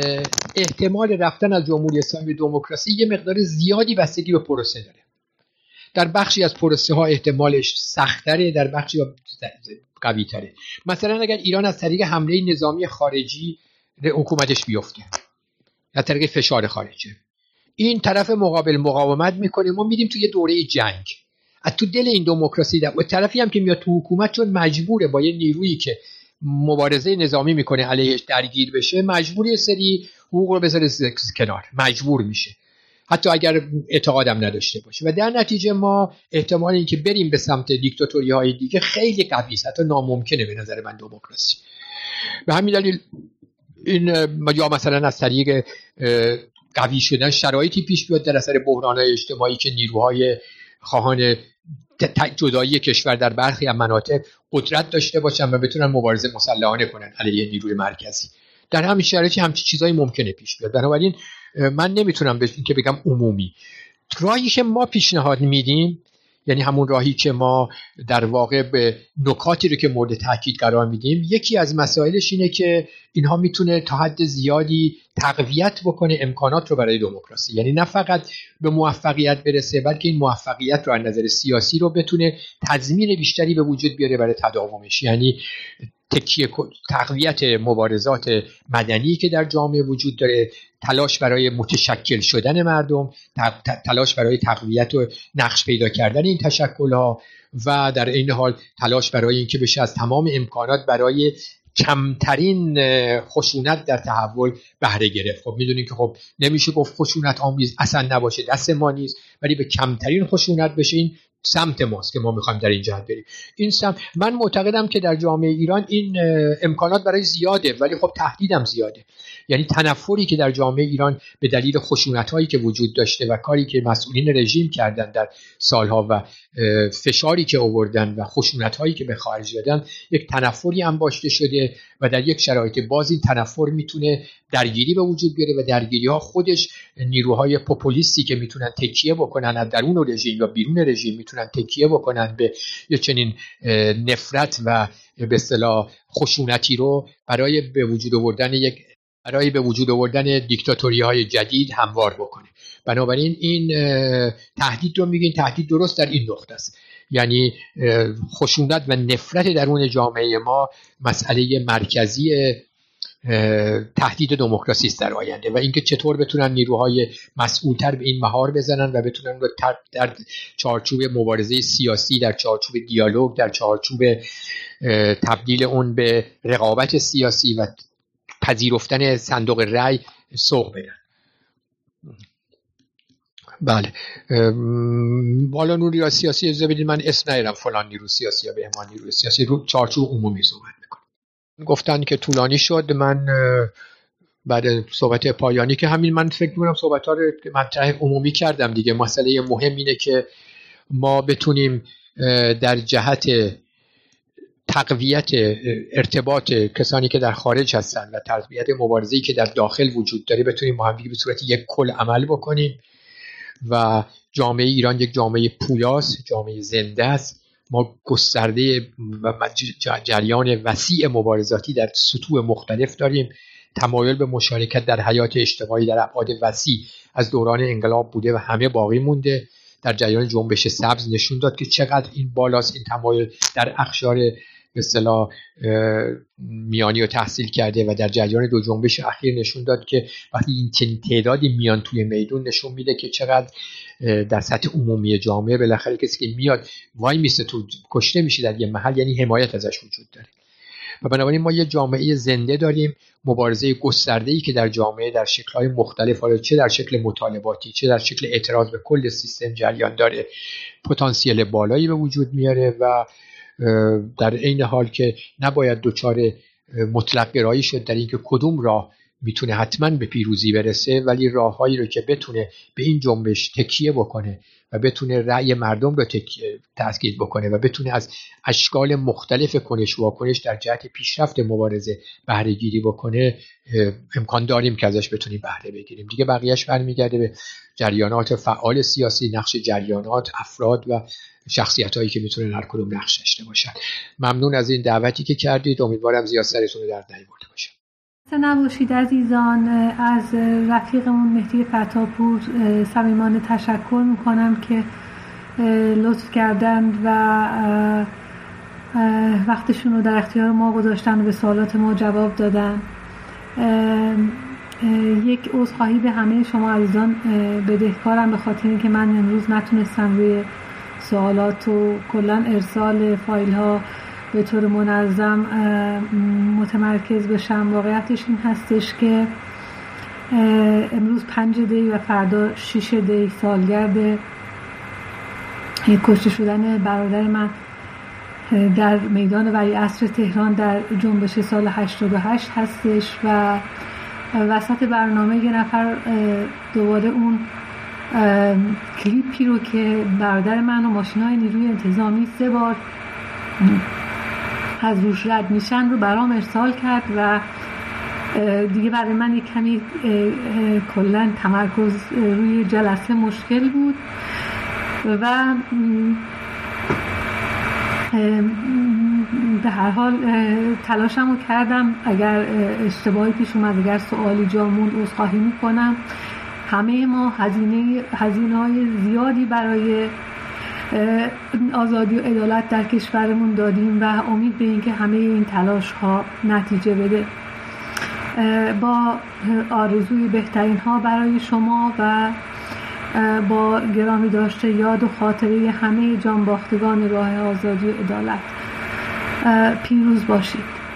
احتمال رفتن از جمهوری اسلامی به دموکراسی یه مقدار زیادی بستگی به پروسه داره. در بخشی از پروسه ها احتمالش سخت‌تره، در بخشی قوی تره. مثلا اگر ایران از طریق حمله نظامی خارجی حکومتش بیفته، از طریق فشار خارجی، این طرف مقابل مقاومت میکنه، ما میریم توی دوره جنگ. از تو دل این دموکراسی در و طرفی هم که میاد تو حکومت، چون مجبوره با یه نیرویی که مبارزه نظامی میکنه علیهش درگیر بشه، مجبوری سری حقوق رو بذاره کنار، مجبور میشه حتی اگر اعتقادم نداشته باشه و در نتیجه ما احتمال این که بریم به سمت دیکتاتوری های دیگه خیلی قوی است، حتی ناممکنه به نظر من دموکراسی. به همین دلیل این یا مثلا از طریق قوی شدن شرایطی پیش بیاد در اثر بحران‌های اجتماعی که نیروهای خواهان جدایی کشور در برخی از مناطق قدرت داشته باشن و بتونن مبارزه مسلحانه کنن علیه نیروی مرکزی. در همین شرایطی همچین چیزایی ممکنه پیش بیاد. بنابراین من نمیتونم بهش که بگم عمومی. راهی که ما پیشنهاد میدیم، یعنی همون راهی که ما در واقع به نکاتی رو که مورد تاکید قرار میدیم، یکی از مسائلش اینه که اینها میتونه تا حد زیادی تقویت بکنه امکانات رو برای دموکراسی، یعنی نه فقط به موفقیت برسه بلکه این موفقیت رو از نظر سیاسی رو بتونه تضمین بیشتری به وجود بیاره برای تداومش. یعنی تکیه تقویت مبارزات مدنی که در جامعه وجود داره، تلاش برای متشکل شدن مردم، تلاش برای تقویت و نقش پیدا کردن این تشکل‌ها و در این حال تلاش برای اینکه بشه از تمام امکانات برای کمترین خشونت در تحول بهره گرفت. خب میدونیم که خب نمیشه گفت خشونت آمیز اصلا نباشه، دست ما نیست، ولی به کمترین خشونت بشه. این سمت ماست که ما میخوایم در این جهت بریم. این سمت من معتقدم که در جامعه ایران این امکانات برای زیاده، ولی خب تهدیدم زیاده. یعنی تنفری که در جامعه ایران به دلیل خشونت‌هایی که وجود داشته و کاری که مسئولین رژیم کردن در سالها و فشاری که آوردن و خشونت‌هایی که به خارج دادن، یک تنفری انباشته شده و در یک شرایط باز این تنفر میتونه درگیری به وجود بیاره و درگیری‌ها خودش نیروهای پوپولیستی که میتونن تکیه بکنن از درون رژیم یا بیرون رژیم، میتونن تکیه بکنن به یه چنین نفرت و به اصطلاح خشونتی رو برای به وجود آوردن یک برای به وجود آوردن دیکتاتوری‌های جدید هموار بکنه. بنابراین این تهدید رو میگین تهدید درست در این نقطه است، یعنی خشونت و نفرت درون جامعه ما مسئله مرکزی تهدید دموکراسی است در آینده، و اینکه چطور بتونن نیروهای مسئولتر به این مهار بزنن و بتونن در چارچوب مبارزه سیاسی، در چارچوب دیالوگ، در چارچوب تبدیل اون به رقابت سیاسی و پذیرفتن صندوق رأی سوق بدن. بله، بالا نیروی سیاسی اجازه بدید من اسم نیارم فلان نیروی سیاسی یا بهمان نیروی سیاسی، رو چارچوب عمومی صحبت میکنم. گفتن که طولانی شد، من بعد صحبت پایانی که همین من فکر میکنم صحبت ها رو مطرح عمومی کردم دیگه. مسئله مهم اینه که ما بتونیم در جهت تقویت ارتباط کسانی که در خارج هستن و تقویت مبارزه‌ای که در داخل وجود داره بتونیم با هم دیگه به صورت یک کل عمل بکنیم و جامعه ایران یک جامعه پویاست، جامعه زنده است. ما گسترده و جریان وسیع مبارزاتی در سطوح مختلف داریم. تمایل به مشارکت در حیات اجتماعی در ابعاد وسیع از دوران انقلاب بوده و همه باقی مونده. در جریان جنبش سبز نشون داد که چقدر این بالاست این تمایل در اقشار به اصطلاح میانی و تحصیل کرده، و در جریان دو جنبش اخیر نشون داد که وقتی این چنین تعدادی میان توی میدون نشون میده که چقدر در سطح عمومی جامعه بالاخره کسی که میاد وای میسته تو کشته میشه در یه محل، یعنی حمایت ازش وجود داره. و بنابراین ما یه جامعه زنده داریم، مبارزه گسترده‌ای که در جامعه در شکل‌های مختلف، حالا چه در شکل مطالباتی چه در شکل اعتراض به کل سیستم جریان داره، پتانسیل بالایی به وجود میاره و در عین حال که نباید دوچار مطلق گرایی شد در اینکه کدوم راه میتونه حتما به پیروزی برسه، ولی راههایی رو که بتونه به این جنبش تکیه بکنه و بتونه رأی مردم رو تأکید بکنه و بتونه از اشکال مختلف کنش و واکنش در جهت پیشرفت مبارزه بهره گیری بکنه، امکان داریم که ازش بتونیم بهره بگیریم. دیگه بقیهش برمیگرده به جریانات فعال سیاسی، نقش جریانات، افراد و شخصیتایی که میتونن هر کدوم نقش داشته باشن. ممنون از این دعوتی که کردید، امیدوارم زیاد سرتون رو درد نیاورده باشه. نباشید عزیزان. از رفیقمون مهدی فتاپور صمیمانه تشکر میکنم که لطف کردند و وقتشون رو در اختیار ما گذاشتن و به سوالات ما جواب دادن. یک عذرخواهی به همه شما عزیزان بدهکارم به خاطر اینکه من امروز نتونستم روی سوالات و کلا ارسال فایل ها به طور منظم متمرکز بشم. واقعیتش این هستش که امروز پنج دی و فردا شش دی سالگرد کشته شدن برادر من در میدان ولیعصر تهران در جنبش سال هشتاد و هشت هستش و وسط برنامه یه نفر دوباره اون کلیپی رو که برادر من و ماشین‌های نیروی انتظامی سه بار از روش رد میشن رو برام ارسال کرد و دیگه برای من یک کمی کلا تمرکز روی جلسه مشکل بود و به هر حال تلاشمو کردم. اگر اشتباهی پیش اومد، اگر سوالی جا موند، عذرخواهی میکنم. همه ما هزینه هزینه‌های زیادی برای آزادی و عدالت در کشورمون دادیم و امید به این که همه این تلاش ها نتیجه بده. با آرزوی بهترین ها برای شما و با گرامی داشته یاد و خاطره همه جانباختگان راه آزادی و عدالت. پیروز باشید.